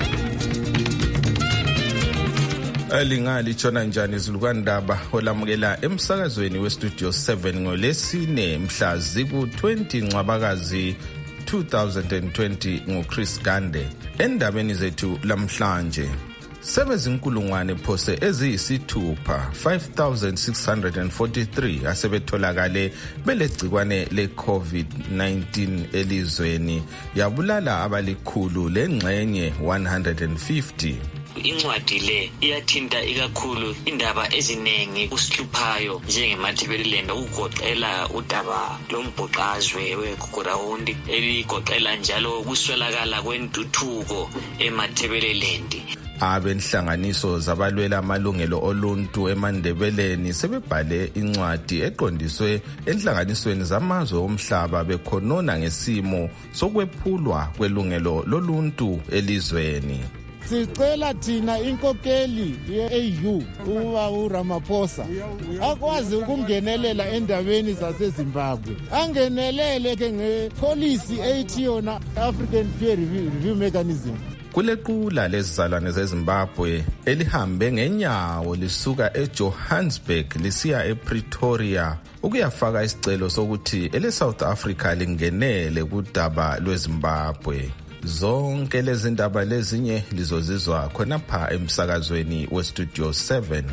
Elingali tshona njani izulukandaba olamukela emsakazweni we Studio seven ngolesine mhla ziku twenty Ncwabakazi two thousand twenty ngoChris Gande. Endabeni zethu lamhlanje sebezinkulungwane phose eziyisithupha five thousand six hundred forty-three asebetholakale belegcikwane le COVID nineteen elizweni yabulala abalikhulu lengxenye one hundred fifty. Incwadi le iyathinta ikakhulu indaba ezinengi usihluphayo njengemathebelelend ukugoqela udaba lombhuqazwe weGugurawundi eligoqela njalo ukuswelakala kwentuthuko emathebelelend. Abenhlanganiso zabalwela amalungelo oluntu eMandebeleni sebebhale incwadi eqondiswe enhlanganisweni zamazwe omhlaba bekhonona ngesimo sokwephulwa kwelungelo loluntu elizweni. Sicela thina inkokeli ye-A U uba uRamaphosa akwazi ukungenelela endabeni zaseZimbabwe, angenelele ke ngepolicy ethi yona African Peer Review Mechanism. Kulequla lezizalwane zeZimbabwe elihambe ngenyawo lisuka eJohannesburg lisiya ePretoria ukuyafaka isicelo sokuthi eleSouth Africa lingenele kudaba lweZimbabwe. Zonke lezi ndaba lezinye lizozizwa khonapha emsakazweni we Studio seven.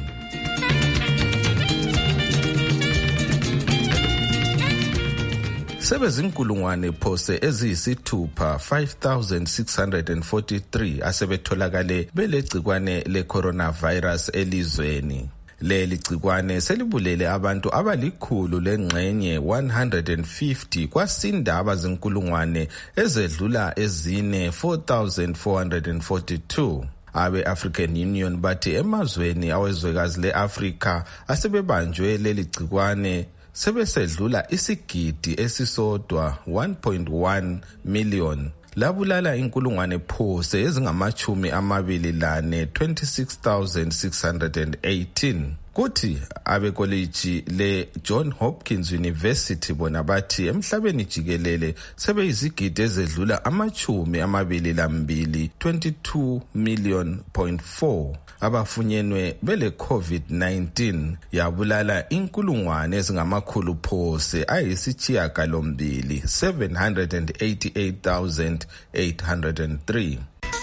Sebezinkulungwane phose eziyisithupha five thousand six hundred forty-three asebetholakale belegcikwane le coronavirus elizweni. Leli gcikwane selibulele abantu abalikhulu lengxenye one hundred fifty kwasinda abazinkulungwane ezedlula ezine four thousand four hundred forty-two. Abe African Union bathi emazweni awezwekazi leAfrika asebebanjwe leli gcikwane sebesedlula isigidi esisodwa one point one million. Labulala inkulungwane phose ezingamachumi amabili lane twenty-six thousand six hundred eighteen. Kuthi abekoleji le John Hopkins University bona bathi emhlabeni jikelele sebeyizigidi ezedlula amachumi amabili lambili twenty-two million point four. Abafunyenwe bele COVID nineteen yabulala inkulungwane ezingamakhulu phose ayisithiyagalombili seven hundred eighty-eight thousand eight hundred three.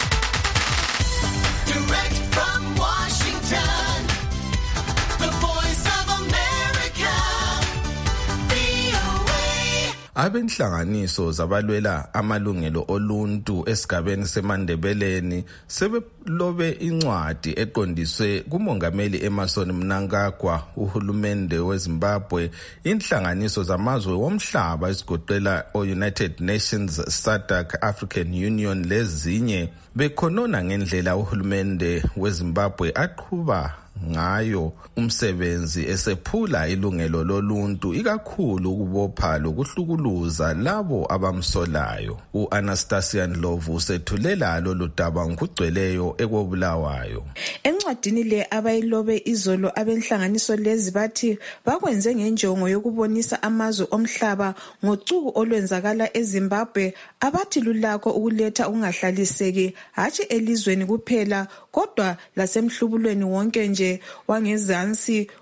Direct from Washington, the Voice of America, V O A. Abenhlanganiso zabalwela amalungelo oluntu esigabeni seMandebeleni sebelobe incwadi eqondiswe kumongameli Emmerson Mnangagwa, uhulumende weZimbabwe, inhlanganiso zamazwe womhlaba ezigoqela o-United Nations, S A D C, African Union lezinye bekhonona ngendlela uhulumende weZimbabwe aqhuba ngayo umsebenzi esephula ilungelo loluntu ikakhulu ukubopha lokuhlukuluza labo abamsolayo. uAnastasia Ndlovu usethulela lolu daba ngokugcweleyo ekobulawayo. Encwadini le abayilobe izolo abenhlanganiso lezi bathi bakwenze ngenjongo yokubonisa amazwe omhlaba ngocuku olwenzakala eZimbabwe abathi lulakho ukuletha ungahlaliseki hatshi elizweni kuphela kodwa lasemhlubulweni wonke nje wangezansi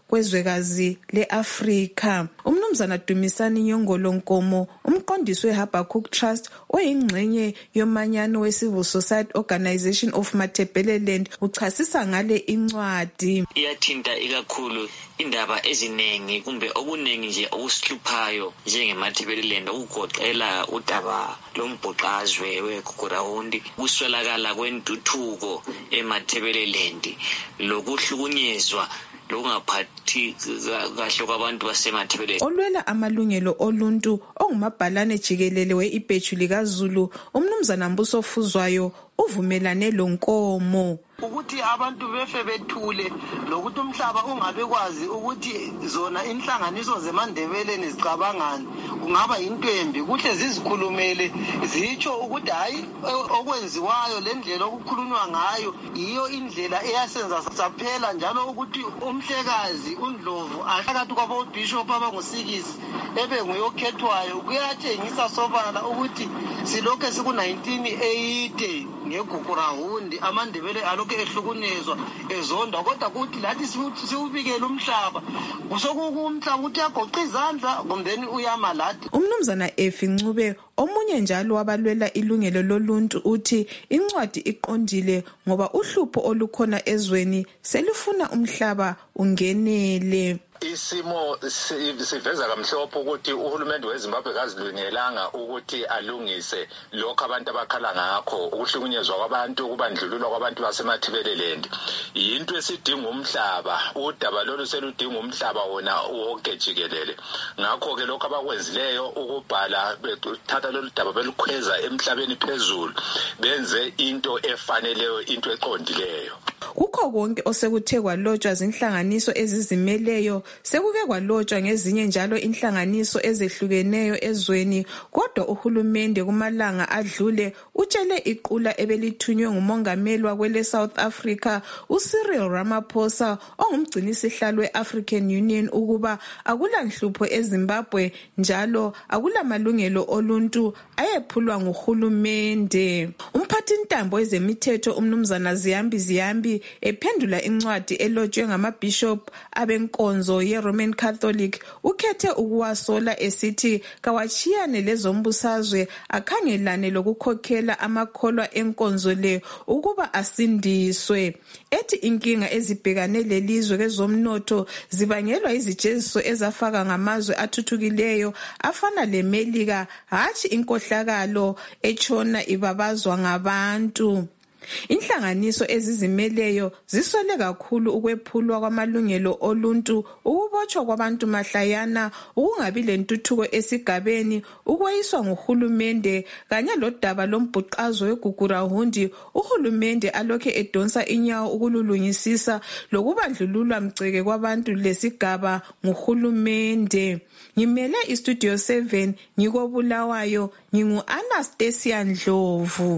kwezwekazi le-Afrika. Umnumzana Dumisani Nyongolo Nkomo, umqondisi weHabakkuk Trust oyingxenye yomanyano we-Civil Society Organization of Matabeleland, uchasisa ngale incwadi. Iyathinta ikakhulu indaba eziningi kumbe okuningi nje okusihluphayo njengemathebeleland, ukugoqela udaba lombhoqazwe weGugurawundi, ukuswelakala kwentuthuko emathebeleland, lokuhlukunyezwa lokungaphathi kahle kwabantu basemathebeleland. Olwela amalungelo oluntu ongumabhalane jikelele we-ibheju likaZulu, umnumzana Mbuso Fuzwayo uvumelane lo Nkomo ukuthi abantu befe bethule lokuthi umhlaba ungabe kwazi ukuthi zona inhlanganiso zeMandebeleni zicabangani, kungaba into embi. Kuhle zizikhulumele zitsho ukuthi hayi okwenziwayo lendlela okukhulunywa ngayo iyo indlela eyasenza saphela, njalo ukuthi umhlekazi uNdlovu ahlakathi kwabo bishop abangusikisi ebe nguyokhethwayo kuyatshengisa sobala ukuthi silokho siku nineteen eighty ngeGugurawundi amaNdebele alokho ehlukunyezwa ezonda, kodwa kuthi lathi siwubikele umhlaba kusokukumhlaba ukuthi yagoqa izandla kumbeni uyamaladi. Umnumzana Efi Ncube omunye njalo wabalwela ilungelo loluntu uthi incwadi iqondile ngoba uhlupho olukhona ezweni selifuna umhlaba ungenele. Isimo siveza kamhlophe ukuthi uhulumende weZimbabwe kazilungelanga ukuthi alungise lokho abantu abakhala ngakho, ukuhlukunyezwa kwabantu, ukubandlululwa kwabantu basemathebeleland. Yinto esidinga umhlaba, udaba lolu seludinga umhlaba wona wonke jikelele. Ngakho ke lokho abakwenzileyo ukubhala bethatha lolu daba belukhweza emhlabeni phezulu, benze into efaneleyo, into eqondileyo. Kukho konke osekuthe kwalotshwa zinhlanganiso ezizimeleyo, sekuke kwalotshwa ngezinye njalo inhlanganiso ezehlukeneyo ezweni, kodwa uhulumende kumalanga adlule utshele iqula ebelithunywe ngumongameli wakwele South Africa uCyril Ramaphosa ongumgcinisihlalo we-African Union ukuba akulanhlupho eZimbabwe njalo akulamalungelo oluntu ayephulwa nguhulumende. Umphathintambo wezemithetho umnumzana Ziyambi Ziyambi ephendula incwadi elotshwe ngamabishop abenkonzo ye-Roman Catholic ukhethe ukuwasola esithi kawachiyane lezombusazwe akhangelane lokukhokhela amakholwa enkonzo le ukuba asindiswe. Ethi inkinga ezibhekane lelizwe kezomnotho zibangelwa izijeziso ezafaka ngamazwe athuthukileyo afana leMelika, hatshi inkohlakalo etshona ibabazwa ngabantu. Inhlanganiso ezizimeleyo zisole kakhulu ukwephulwa kwamalungelo oluntu, ukubotshwa kwabantu mahlayana, ukungabi lentuthuko esigabeni, ukweyiswa nguhulumende kanye lodaba lombhuqazo weGugurawundi uhulumende alokhe edonsa inyawo ukululungisisa lokubandlululwa mgceke kwabantu lesigaba nguhulumende. Ngimele iStudio seven ngikobulawayo, ngingu Anastasia Ndlovu.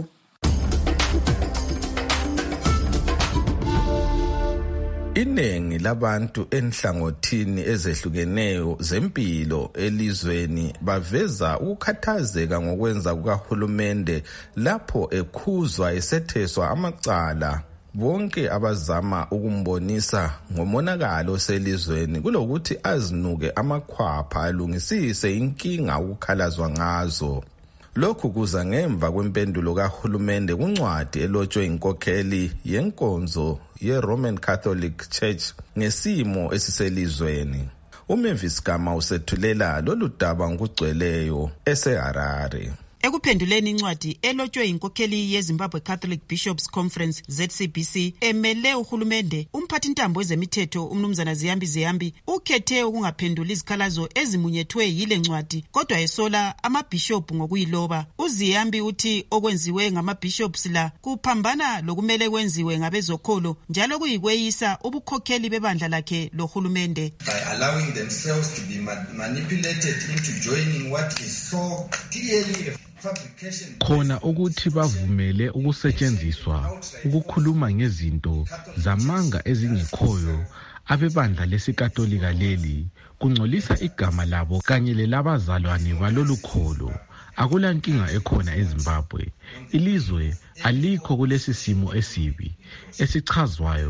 Iningi labantu enhlangothini ezehlukeneyo zempilo elizweni baveza ukukhathazeka ngokwenza kukahulumende lapho ekhuzwa esetheswa amacala bonke abazama ukumbonisa ngomonakalo oselizweni kulokuthi azinuke amakhwapha alungisise inkinga ukukhalazwa ngazo. Lokhu kuza ngemva kwempendulo kahulumende kuncwadi elotshwe inkokheli yenkonzo ye-Roman Catholic Church ngesimo esiselizweni. uMavis Gama usethulela lolu daba ngokugcweleyo eseHarare. Ekuphenduleni incwadi elotshwe inkokheli yeZimbabwe Catholic Bishops Conference Z C B C emele uhulumende, umphathintambo wezemithetho umnumzana Ziyambi Ziyambi ukhethe ukungaphenduli izikhalazo ezimunyethwe yile ncwadi kodwa esola amabishop ngokuyiloba. UZiyambi uthi okwenziwe ngamabishops la kuphambana lokumele kwenziwe ngabezokholo njalo kuyikweyisa ubukhokheli bebandla lakhe lohulumende. By allowing themselves to be manipulated into joining what is so clearly khona ukuthi bavumele ukusetshenziswa ukukhuluma ngezinto zamanga ezingekhoyo abebandla lesikatolika leli kungcolisa igama labo kanye lelabazalwane balolukholo. Akulankinga ekhona eZimbabwe. Ilizwe alikho kulesi simo esibi esichazwayo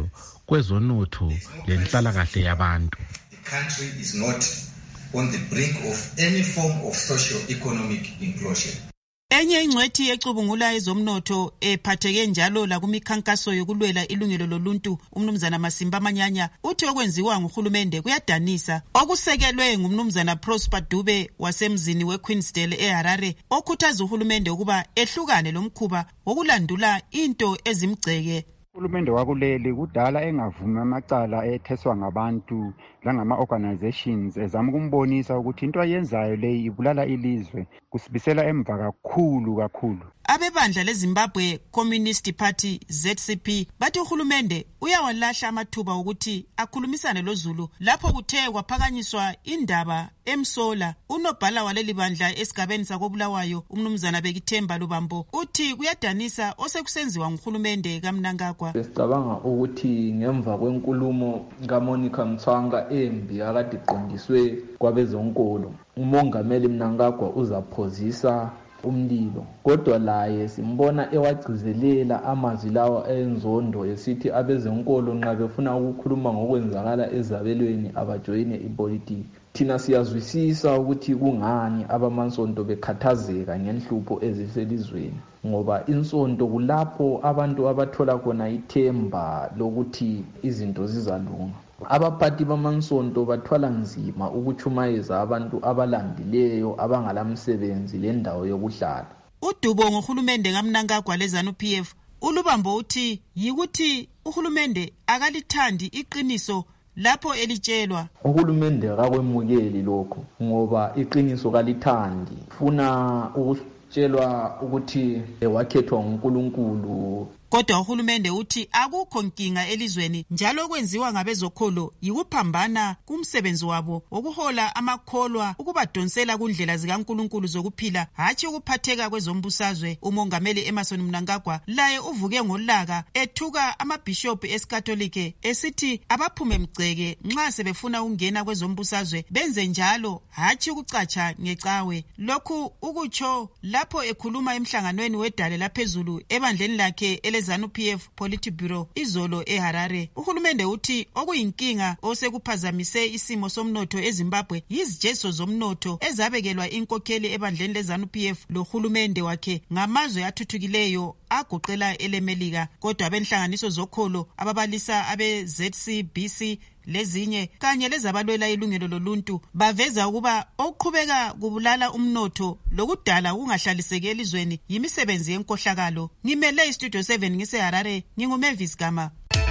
kwezonotho lenhlalakahle yabantu. The country is not on the brink of any form of socio-economic inclusion. Enye ingcwethi ecubungula ezomnotho ephatheke njalo la kumikhankaso yokulwela ilungelo loluntu umnumzana Masimba Manyanya uthi okwenziwa nguhulumende kuyadanisa okusekelwe ngumnumzana Prosper Dube wasemzini weQueensdale eHarare okhuthaza uhulumende ukuba ehlukane lomkhuba wokulandula into ezimgceke. Uhulumende wakuleli kudala engavumi amacala etheswa ngabantu langama-organizations ezama ukumbonisa ukuthi into ayenzayo leyi ibulala ilizwe kusibisela emva kakhulu kakhulu. Abebandla leZimbabwe Communist Party Z C P bathi uhulumende uyawalahla amathuba ukuthi akhulumisane loZulu lapho kuthe kwaphakanyiswa indaba emsola. Unobhala waleli bandla esigabeni sakobulawayo umnumzana Bekithemba Lubambo uthi kuyadanisa osekusenziwa nguhulumende kaMnangagwa. Besicabanga ukuthi ngemva kwenkulumo kaMonica Mthwanga embi akade iqondiswe kwabezonkolo umongameli Mnangagwa uzaphozisa umlilo, kodwa laye simbona ewagcizelela amazwi lawa enzondo esithi abezenkolo nxa befuna ukukhuluma ngokwenzakala ezabelweni abajoyine ipolitiki. Thina siyazwisisa ukuthi kungani abamansonto bekhathazeka ngenhlupho eziselizweni, ngoba insonto kulapho abantu abathola khona ithemba lokuthi izinto zizalunga. Abaphathi bamansonto bathwala nzima ukuchumayeza abantu abalandileyo abangalamsebenzi lendawo yokuhlala. Udubo ngohulumende kaMnangagwa leZanu P F uLubambo uthi yikuthi uhulumende akalithandi iqiniso lapho elitshelwa. Uhulumende akakwemukeli lokho ngoba iqiniso kalithandi, funa ukutshelwa ukuthi wakhethwa nguNkulunkulu. Kodwa uhulumende uthi akukho nkinga elizweni njalo kwenziwa ngabezokholo yikuphambana kumsebenzi wabo wokuhola amakholwa ukubadonsela kundlela zikaNkulunkulu zokuphila hatshi ukuphatheka kwezombusazwe. Umongameli Emerson Mnangagwa laye uvuke ngolaka ethuka amabhishophu esikatolike esithi abaphume mgceke nxa sebefuna ukungena kwezombusazwe benze njalo hatshi ukucatsha ngecawe. Lokhu ukutsho lapho ekhuluma emhlanganweni wedale laphezulu ebandleni lakhe leZanu P F Politburo izolo eHarare. Uhulumende uthi okuyinkinga osekuphazamise isimo somnotho eZimbabwe yizijeso zomnotho ezabekelwa inkokheli ebandleni leZanu P F lohulumende wakhe ngamazwe athuthukileyo agoqela elemelika. Kodwa abenhlanganiso zokholo ababalisa abe Z C B C lezinye kanye lezabalwela ilungelo loluntu baveza ukuba okuqhubeka kubulala umnotho lokudala ukungahlaliseki elizweni yimisebenzi yenkohlakalo. Ngimele iStudio seven ngiseHarare, nginguMavis Gama.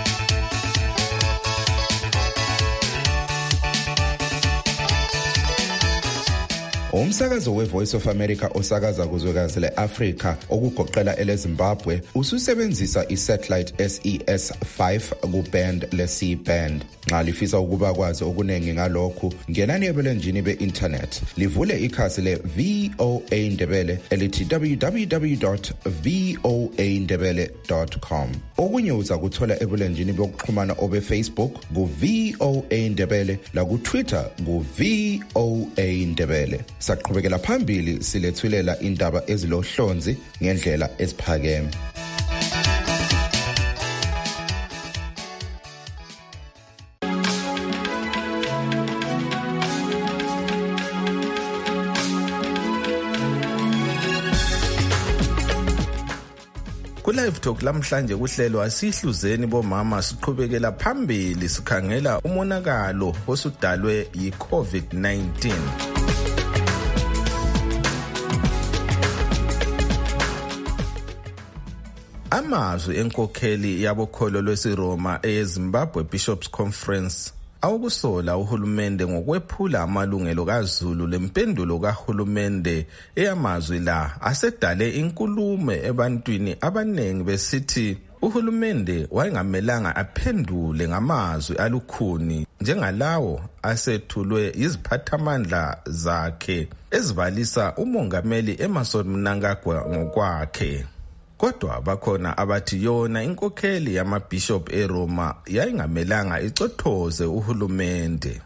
Umsakazo weVoice of America osakaza kuzwekazi leAfrika okugoqela eleZimbabwe ususebenzisa isatellite S E S five kuband le-C band. Nxa lifisa ukuba kwazi okunengi ngalokhu, ngenani ebulenjini be-internet livule ikhasi le-V O A Ndebele elithi w w w dot voa ndebele dot com. Okunye uza kuthola ebulenjini bokuxhumana obe-Facebook ku-V O A Ndebele laku-Twitter ku-V O A Ndebele. Saqhubekela phambili silethulela indaba ezilohlonzi ngendlela eziphakeme. Ku-Live Talk lamhlanje kuhlelwa sihluzeni bomama siqhubekela phambili sikhangela umonakalo osudalwe yi-COVID nineteen. Amazwi enkokheli yabokholo lwesiRoma eZimbabwe Bishops Conference awukusola uhulumende ngokwephula amalungelo kaZulu lempendulo kahulumende eyamazwi la asedale inkulume ebantwini abanengi besithi uhulumende wayengamelanga aphendule ngamazwi alukhuni njengalawo asethulwe iziphathamandla zakhe ezibalisa umongameli Emerson Mnangagwa ngokwakhe. Kodwa bakhona abathi yona inkokheli yamabishop eRoma yayingamelanga icothoze uhulumende.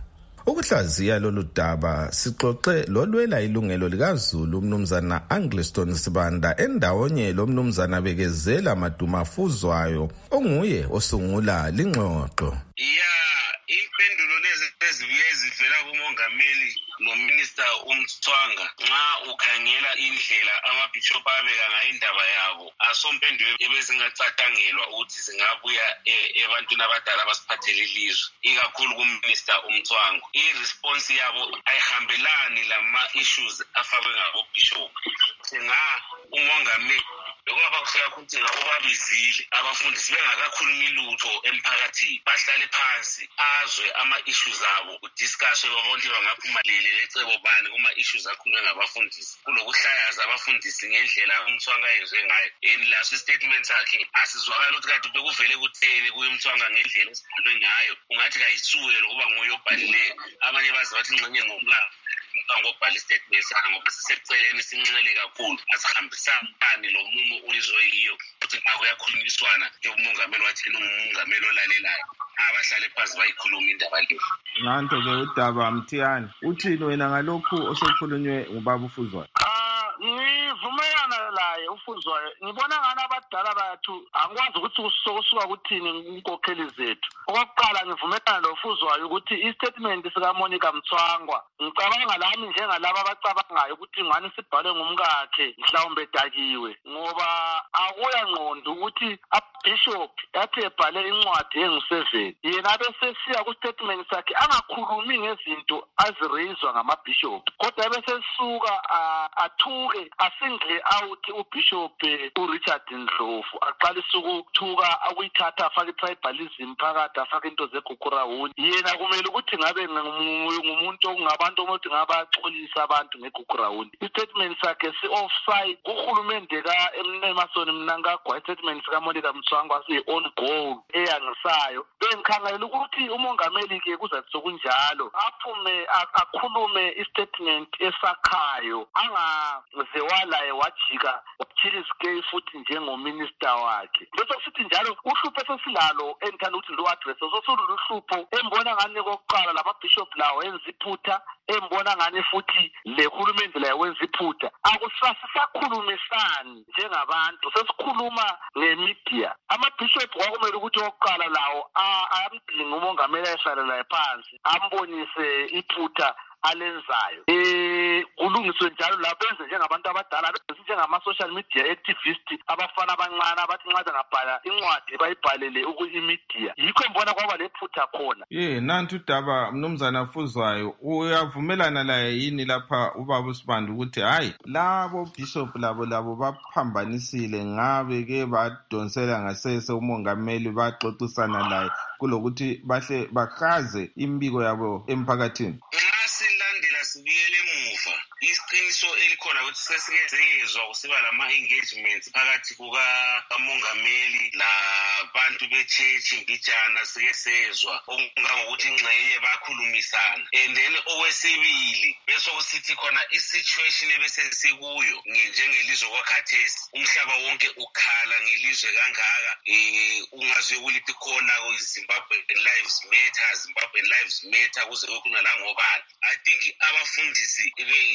Ukuhlaziya lolu daba sixoxe lolwela ilungelo likaZulu umnumzana Angliston Sibanda endawonye lo mnumzana Bekezela Madumafuzwayo onguye osungula lingxoxo. Yeah, impendulo lezi ezibuye zivela kumongameli nominister uMthwanga nxa ukhangela indlela amabishop abeka ngayo indaba yabo asompendulo ebezingacatangelwa ukuthi zingabuya ebantwini abadala abasiphathele ilizwe ikakhulu kuminister uMthwanga. I-response yabo ayihambelani lama issues afakwe ngabo bishop. Nga umongameli ngoba kuseka ukuthi ngabo babizile abafundisi bengakakhuluma ilutho emphakathini bahlale phansi azwe ama issues abo udiscusswe babonke bangaphumelele lecebo bani kuma issues akhulunywe ngabafundisi kulokuhlayaza abafundisi ngendlela uMthwanga yezwe ngayo. En last statement sakhe asizwakala ukuthi kanti bekuvele kutheni kuyumthwanga ngendlela esibhalwe ngayo ungathi kayisuke lokuba nguye obhalileyo. Abanye bazi bathi ingxenye ngomlando ngobhala statement sakhe ngoba siseceleni sinxele kakhulu asihambisani lo mumo ulizwe yiyo ukuthi ngakho yakhulunyiswana njengomongameli wathi umongameli olalelayo abahlale phansi bayikhuluma indaba le. Nanto ke udaba Mthiyani uthini wena ngalokhu osokhulunywe ngubaba uFuzwayo? Ngivumelana laye uFuzwayo. Ngibona ngani abadala bathu angikwazi ukuthi usuka kuthini inkokheli zethu. Okokuqala ngivumelana noFuzwayo ukuthi i-statement sika Monica Mthwangwa ngicabanga lami njengalabo abacabangayo ukuthi ngani sibhalwe ngumkakhe mhlawumbe dakiwe ngoba akuya ngqondo ukuthi abishop yathi ebhale incwadi engu-seven yena bese siya ku-statement sakhe angakhulumi ngezinto azireyizwa ngamabishop kodwa bese suka athuke asingle out ubishop uRichard Ndlovu aqalisa ukuthuka akuyithatha afake i-tribalism phakathi afake into zeGugurawuni. Yena kumele ukuthi ngabe ngumuntu ongabantu omuthi ngabaxolisa abantu ngeGugurawuni. I-statement sakhe si-offside kuhulumende ka Emasoni Mnangagwa. I-statement sika Monica Mthwangwa si-on goal eyangisayo. Bengikhangela ukuthi umongameli ke kuzathi sokunjalo aphume akhulume i-statement esakhayo angazewalaye wajika wachiliske futhi njengominister wakhe. Bese sithi njalo uhlupho sesilalo enthanda ukuthi lo address sosululu uhlupho embona ngani kokuqala lama bishop lawo enza iphutha embona ngani futhi le hulumende la wenza iphutha akusasisakhulumisani njengabantu sesikhuluma ngemedia. Ama bishop kwakumele ukuthi oqala lawo amdinga umongameli ayishalela phansi ambonise iphutha alenzayo eh kulungiswe njalo lapho benze njengabantu abadala benze njengama social media activists abafana abancane abathi nxa bengabhala incwadi bayibhalele ku-media. Yikho ngibona kwaba lephutha khona. Ye nantu udaba mnumzana Fuzwayo uyavumelana laye yini lapha ubaba uSibanda ukuthi hayi labo bishop labo labo baphambanisile ngabe ke badonsela ngasese umongameli baxoxisana laye kulokuthi bahle bakhaze imbiko yabo emphakathini? Silandela sibuyele emuva isiqiniso elikhona ukuthi sesiyezwa kusiba lama engagements phakathi kukamongameli labantu bechechi mbijana sike sezwa okungangokuthi ingxenye bakhulumisana. And then owesibili bese kusithi khona isituation ebese sikuyo njengelizwe kwakhathesi umhlaba wonke ukhala ngelizwe kangaka eh ungaziwe kuliphi khona kuZimbabwe Lives Matter Zimbabwe Lives Matter kuze kukhona la ngobani. I think abafundisi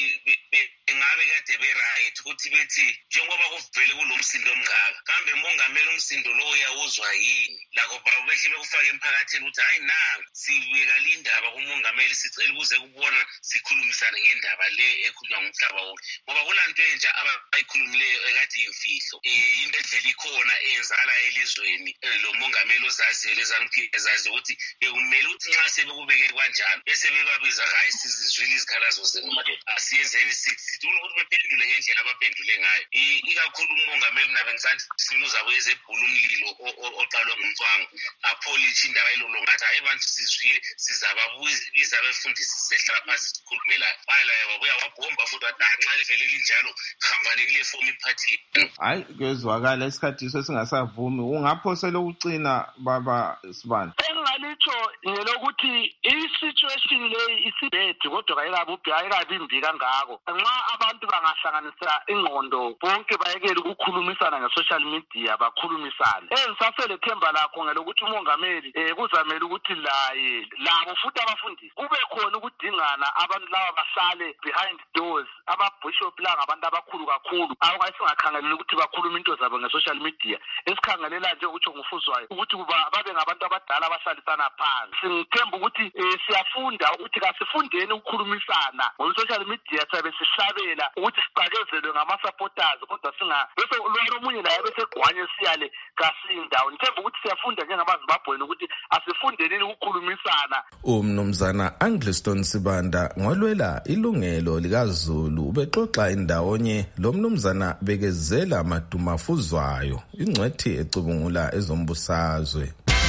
engabe kade be-right ukuthi bethi njengoba kuvele kulomsindo omngaka kambe umongameli umsindo lo uyawuzwa yini lakho babehle bekufaka emphakathini ukuthi hayi nanga sibeka lindaba kumongameli sicela ukuze kubona sikhulumisane ngendaba le ekhulunywa ngumhlaba wonke ngoba kulanto entsha abayikhulumileyo ekade imfihlo eh into endlela ikhona enzala elizweni lo mongameli ozaziyo lezangiphile ezazi ukuthi bekumele ukuthi nxa sebekubeke kanjalo bese bebabiza hayi sizizwile izikhalazo zenu madoda asiyenzeni sithi ukuthi bephendule ngendlela abaphendule ngayo ikakhulu umongameli nabe ngisanti siluza kweze ebhula umlilo oqalwe ngumthwanga apolish indaba yilolo ngathi hayi bantu sizwile sizababuza abefundisi sehlala phansi sikhulume la bayila yababuya wabhomba futhi adanxa livele linjalo khambani kule form iphathi hayi kezwakala isikhathi sesingasavumi ungaphosela ukucina baba Sibanda. Engalitho ngelokuthi i situation le isibhedu kodwa kayika bubhi ayikabi imbi kangako. Nxa abantu bangahlanganisa ingqondo bonke bayekele ukukhulumisana nge-social media bakhulumisane. Eh sasele themba lakho ngelokuthi umongameli eh kuzamela ukuthi laye labo futhi abafundisi kube khona ukudingana abantu laba bahlale behind doors. Ama-bishop la ngabantu abakhulu kakhulu abangayisingakhangelela ukuthi bakhuluma into zabo nge-social media. Esikhangelela nje ukuthi ngufuzwayo ukuthi babe ngabantu abadala abahlalisana phansi. Singithemba ukuthi siyafunda ukuthi kasifundeni ukukhulumisana ngo-social media sabe sihlabela ukuthi sicakezelwe ngama-supporters kodwa singa bese lo omunye naye bese gwanye siyale kasindawo. Ngithemba ukuthi siyafunda njengamaZimbabweni ukuthi asifundeni ukukhulumisana. Umnumzana Angliston Sibanda ngolwela ilungelo likaZulu ubexoxa indawonye lo mnumzana bekezela madumafuzwayo ingcwethi ecubungula ezombusazwe.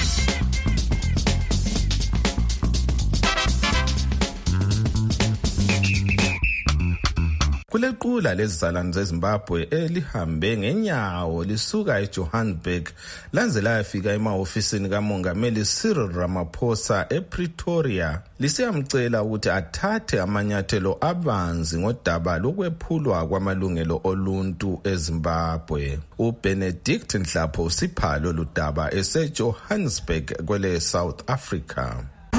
Kulequla lezizalwane zeZimbabwe elihambe ngenyawo lisuka eJohannesburg lanze layafika emahofisini kaMongameli Cyril Ramaphosa ePretoria lisiyamcela ukuthi athathe amanyathelo abanzi ngodaba lokwephulwa kwamalungelo oluntu eZimbabwe. uBenedict Nhlapho siphalo ludaba eseJohannesburg kwele South Africa.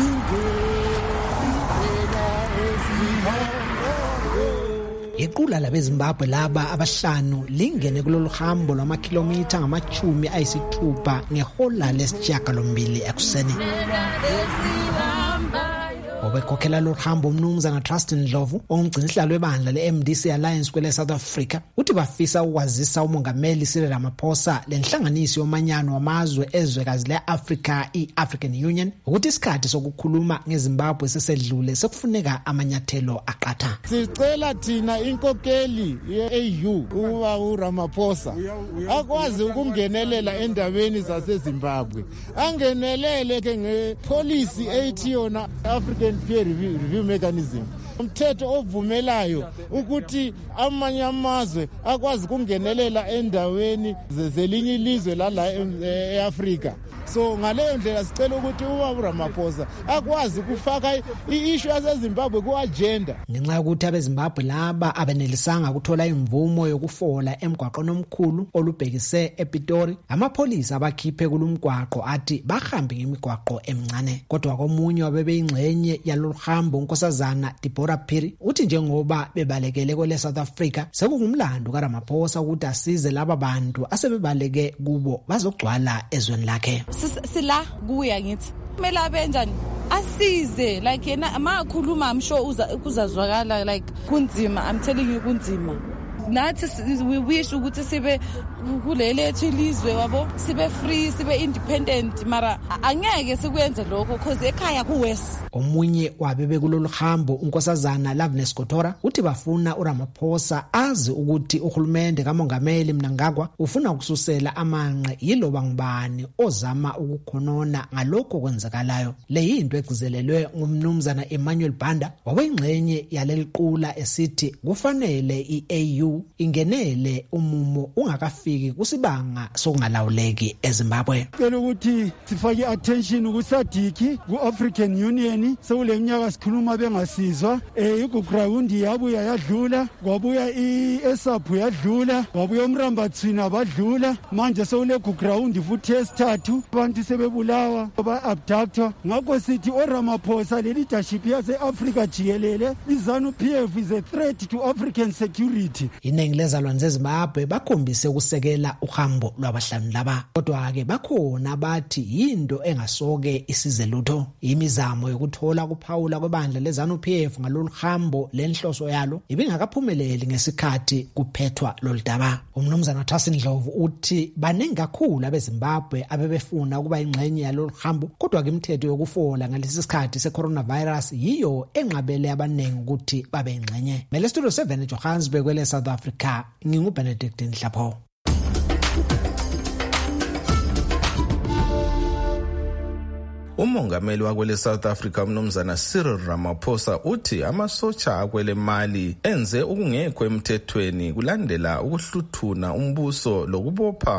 Iqula labeZimbabwe laba abahlanu lingene kulolu hambo lwamakhilomitha ngamachumi ayisithupha ngehola lesishiyagalombili ekuseni. Obekhokhela lo hambo umnumzana Trustin Ndlovu ongumgcinisihlalo webandla le-M D C Alliance kwele South Africa uthi bafisa ukwazisa umongameli Cyril Ramaphosa lenhlanganiso yomanyano wamazwe ezwekazi le-Africa i-African Union ukuthi isikhathi sokukhuluma ngeZimbabwe sesedlule sekufuneka amanyathelo aqatha. Sicela thina inkokeli ye-A U uba uRamaphosa akwazi ukungenelela endabeni zaseZimbabwe, angenelele ke ngepolicy ethi yona African peer review, review mechanism. Umthetho ovumelayo ukuthi amanye amazwe akwazi ukungenelela endaweni zelinye ilizwe la eAfrika. So ngaleyo ndlela sicela ukuthi uba uRamaphosa akwazi ukufaka i-issue yaseZimbabwe ku-agenda. Ngenxa yokuthi abeZimbabwe laba abenelisanga ukuthola imvumo yokufola emgwaqweni omkhulu olubhekise ePitori, amapholisa abakhiphe kulumgwaqo athi bahambe ngemigwaqo emncane. Kodwa komunye wabebeyingxenye yalolu hambo unkosazana Deborah Phiri uthi njengoba bebalekele kwele South Africa sekungumlando kaRamaphosa ukuthi asize laba bantu asebebaleke kubo bazogcwala ezweni lakhe. Sila kuya ngithi kumele abenjani asize like yena makhuluma I'm sure uzazwakala like kunzima. I'm telling you kunzima. Nathi we wish ukuthi sibe kulele ilizwe wabo sibe free sibe independent mara angeke sikwenze lokho cause ekhaya kuwest. Omunye wabebe kulolu hambo unkosazana Loveness Kotora uthi bafuna uRamaphosa azi ukuthi uhulumende kaMongameli Mnangagwa ufuna ukususela amanqe yiloba ngubani ozama ukukhonona ngalokho kwenzakalayo. Le yinto egcizelelwe ngumnumzana Emmanuel Banda wabengxenye yaleliqula esithi kufanele i-A U ingenele umumo ungakafiki kusibanga sokungalawuleki eZimbabwe. Ngicela ukuthi sifake attention kuSADC ku-African Union sekuleminyaka sikhuluma bengasizwa. Eh iGuground yabuya yadlula, kwabuya iESAP yadlula, kwabuya uMrambatsina badlula, manje sekule Guground futhi esithathu abantu sebebulawa ba-abductor. Ngakho sithi oRamaphosa le leadership yase-Africa jikelele iZANU-P F is a threat to African security. Iningi lezalwane zeZimbabwe bakhombise ukusekela uhambo lwabahlanu laba. Kodwa ke bakhona abathi yinto engasoke isize lutho. Imizamo yokuthola kuphawula kwebandla leZANU-P F ngalolu hambo lenhloso yalo ibingakaphumeleli ngesikhathi kuphethwa loludaba. Umnumzana Trustin Ndlovu uthi baningi kakhulu abeZimbabwe abebefuna ukuba ingxenye yalolu hambo, kodwa ke imithetho yokufola ngalesi sikhathi se-coronavirus yiyo enqabele abaningi ukuthi babe ingxenye. Mele Studio seven eJohannesburg kwele South Africa, nginguBenedict Nhlapho. Umongameli wakwele South Africa umnumzana Cyril Ramaphosa uthi amasotsha akwele Mali enze okungekho emthethweni kulandela ukuhluthuna umbuso lokubopha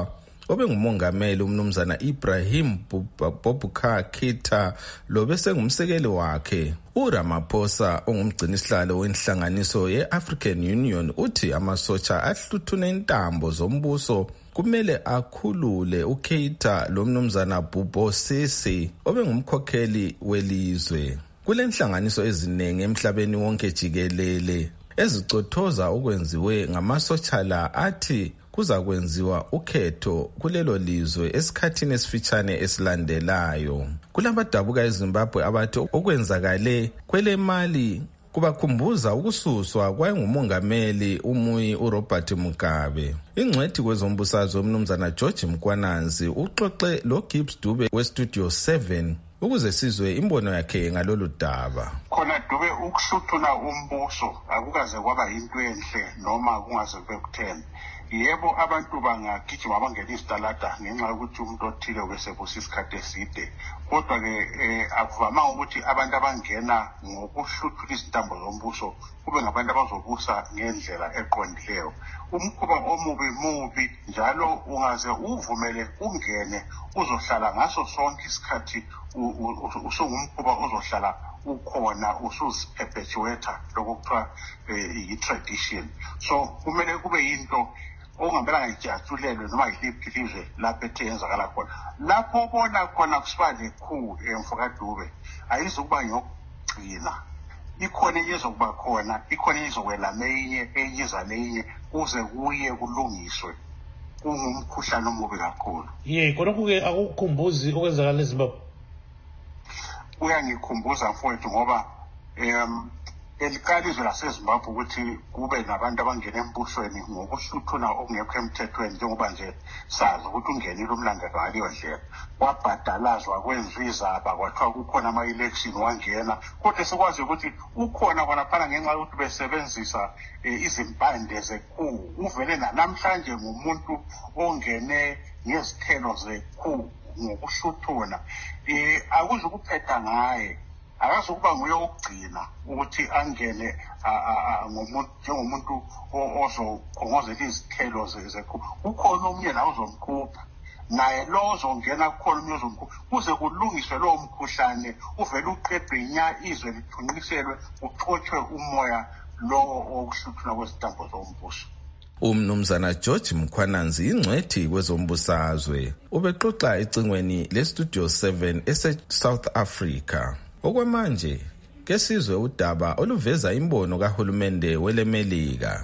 obengumongameli umnumzana Ibrahim Boubacar Keita lo bese ngumsekeli wakhe. uRamaphosa ongumgcinisihlalo wenhlanganiso ye-African Union uthi amasotsha ahluthune intambo zombuso kumele akhulule uKeita lo mnumzana Bobosisi obengumkhokheli welizwe. Kule nhlanganiso eziningi emhlabeni wonke jikelele ezicothoza okwenziwe ngamasotsha la athi kuza kwenziwa ukhetho kulelo lizwe esikhathini esifitshane esilandelayo. Kulabadabuka eZimbabwe abathi okwenzakale kwele mali kubakhumbuza ukususwa kwayengumongameli umuyi uRobert Mugabe. Ingcwethi kwezombusazwe umnumzana George Mkwananzi uxoxe lo Gibbs Dube weStudio seven ukuze sizwe imbono yakhe ngalolu daba. Khona Dube ukuhluthuna umbuso akukaze kwaba into enhle noma kungaze kube kutheni. Yebo abantu bangagijima bangena isitalada ngenxa yokuthi umuntu othile wesebusa isikhathi eside. Kodwa ke akuvama ukuthi abantu abangena ngokuhluthuna izintambo zombuso kube ngabantu abazobusa ngendlela eqondileyo. Umkhuba omubi mubi njalo ungaze uvumele ungene uzohlala ngaso sonke isikhathi usungumkhuba ozohlala ukhona usuziperpetuator lokuthiwa i-tradition. So kumele kube yinto ongambelanga ijatshulelwe noma yiliphi ilizwe lapho ethe yenzakala khona. Lapho ubona khona kusiba lekhu emfokadube ayizukuba ngiyokugcina. Ikhona izokuba khona, ikhona izokwela menye eyiza lenye kuze kuye kulungiswe. Kungumkhuhlane omubi kakhulu. Ye konke ke akukhumbuzi okwenzakala eZimbabwe. Uyangikhumbuza mfowethu ngoba em elikalizwe laseZimbabwe ukuthi kube nabantu abangena embusweni ngokuhluthuna okungekho emthethweni njengoba nje sazi ukuthi ungenile umlandelo ngaleyo ndlela. Kwabhadalazwa kwenziwa izaba kwathiwa kukhona ama-election wangena kodwa sikwazi ukuthi ukhona khona phana ngenxa yokuthi besebenzisa izimpande zekhu. Uvele namhlanje ngumuntu ongene ngezithelo zekhu ngokuhluthuna. Akuze ukuphetha ngaye akazokuba nguye ukugcina ukuthi angene ngomuntu njengomuntu ozokhongozela izithelo zekhu. Ukhona omnye la uzomkhupha naye lo ozongena kukhona omnye ozomkhupha kuze kulungiswe lowo mkhuhlane uvele uqedwe inya izwe lithunqiselwe uxotshwe umoya lo okuhluthuna kwezitambo zombuso. Umnumzana George Mkwananzi ingcwethi kwezombusazwe ubexoxa ecingweni leStudio seven ese-South Africa. Okwamanje ke sizwe udaba oluveza imbono kahulumende welemelika.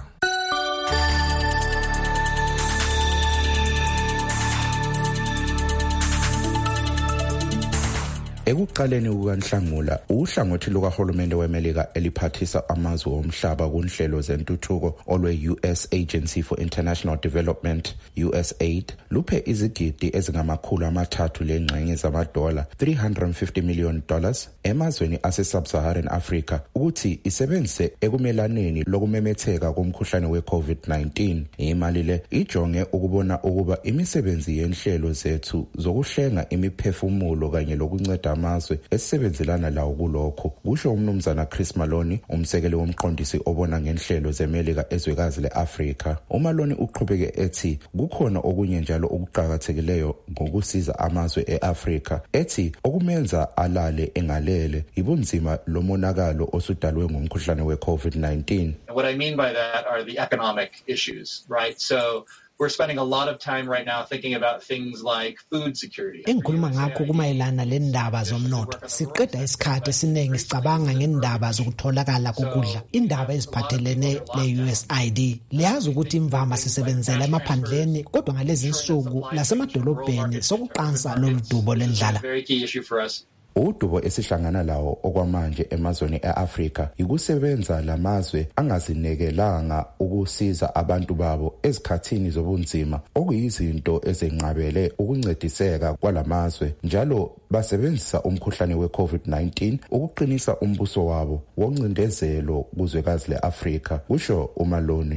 Ekuqaleni kukaNhlangula uhlangothi lukahulumende weMelika eliphathisa amazwe omhlaba kunhlelo zentuthuko olwe-U S Agency for International Development U S A I D luphe izigidi ezingamakhulu amathathu lengxenye zamadola three hundred fifty million dollars emazweni ase-Sub-Saharan Africa ukuthi isebenzise ekumelaneni lokumemetheka komkhuhlane we-COVID nineteen. Imali le ijonge ukubona ukuba imisebenzi yenhlelo zethu zokuhlenga imiphefumulo kanye lokunceda amazwe esisebenzelana lawo kulokho, kusho umnumzana Chris Maloney, umsekeli womqondisi obona ngenhlelo zeMelika ezwekazi le-Afrika. uMaloney uqhubeke ethi kukhona okunye njalo okuqhakathekileyo ngokusiza amazwe e-Afrika, ethi okumenza alale engalele ibunzima lomonakalo osudalwe ngumkhuhlane we-COVID nineteen. What I mean by that are the economic issues, right? So we're spending a lot of time right now thinking about things like food security. Engikhuluma ngakho kumayelana lendaba zomnotho. Siqeda isikhathi esiningi sicabanga ngendaba zokutholakala kokudla. Indaba eziphathelene le-U S A I D. Liyazi ukuthi imvama sisebenzela emaphandleni kodwa ngalezi insuku lasemadolobheni sokuqansa lolu dubo lendlala. Very key issue for us. Udubo esihlangana lawo okwamanje emazweni e-Afrika ikusebenza lamazwe angazinekelanga ukusiza abantu babo ezikhathini zobunzima okuyizinto ezenqabele ukuncediseka kwalamazwe njalo basebenzisa umkhuhlane we-COVID nineteen ukuqinisa umbuso wabo woncindezelo kuzwekazi le-Afrika, kusho uMalone.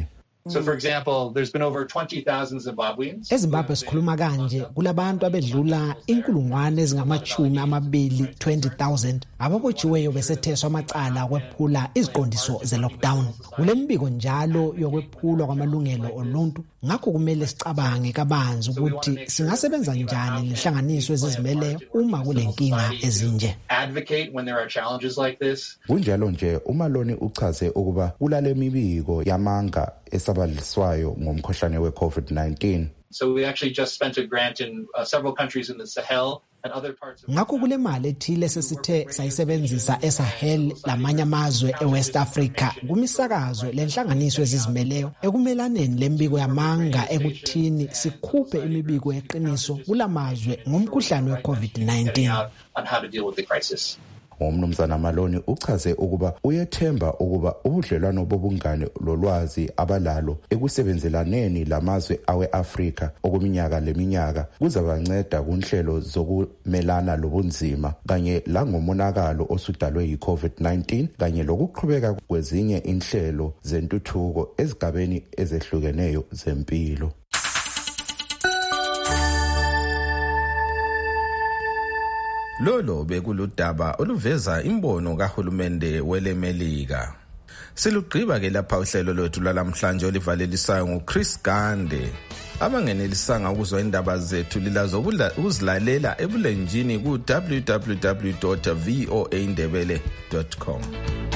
So for example, there's been over twenty thousand Zimbabweans. eZimbabwe sikhuluma kanje kulabantu abedlula inkulungwane ezingamachumi amabili twenty thousand ababotshiweyo besetheswa amacala okwephula iziqondiso ze-lockdown. Kule mbiko njalo yokwephulwa kwamalungelo oluntu ngakho kumele sicabange kabanzi ukuthi singasebenza njani lehlanganiso ezizimeleyo uma kulenkinga ezinje. Advocate when there are challenges like this. Kunjalo nje uMaloni uchaze ukuba kulale mibiko yamanga esabaliswayo ngomkhohlane we-COVID nineteen. So we actually just spent a grant in uh, several countries in the Sahel and other parts of ngakho kule mali ethile sesithe sayisebenzisa eSahel lamanye amazwe eWest Africa kumisakazo lenhlanganiso ezizimeleyo ekumelaneni lembiko yamanga ekuthini sikhuphe imibiko yeqiniso kulamazwe ngomkhuhlane weCovid nineteen. on how to deal with the crisis. Umnumzana Maloni uchaze ukuba uyethemba ukuba ubudlelwano bobungane lolwazi abalalo ekusebenzelaneni lamazwe awe-Afrika okuminyaka leminyaka kuzabanceda kunhlelo zokumelana lobunzima kanye langomonakalo osudalwe yi-COVID nineteen kanye lokuqhubeka kwezinye inhlelo zentuthuko ezigabeni ezehlukeneyo zempilo. Lolo bekuludaba oluveza imbono kahulumende welemelika. Silugqiba ke lapha uhlelo lwethu lalamhlanje olivalelisayo nguChris Gande. Abangenelisanga ukuzwa indaba zethu lilazo ukuzilalela ebulenjini ku w w w dot voa ndebele dot com.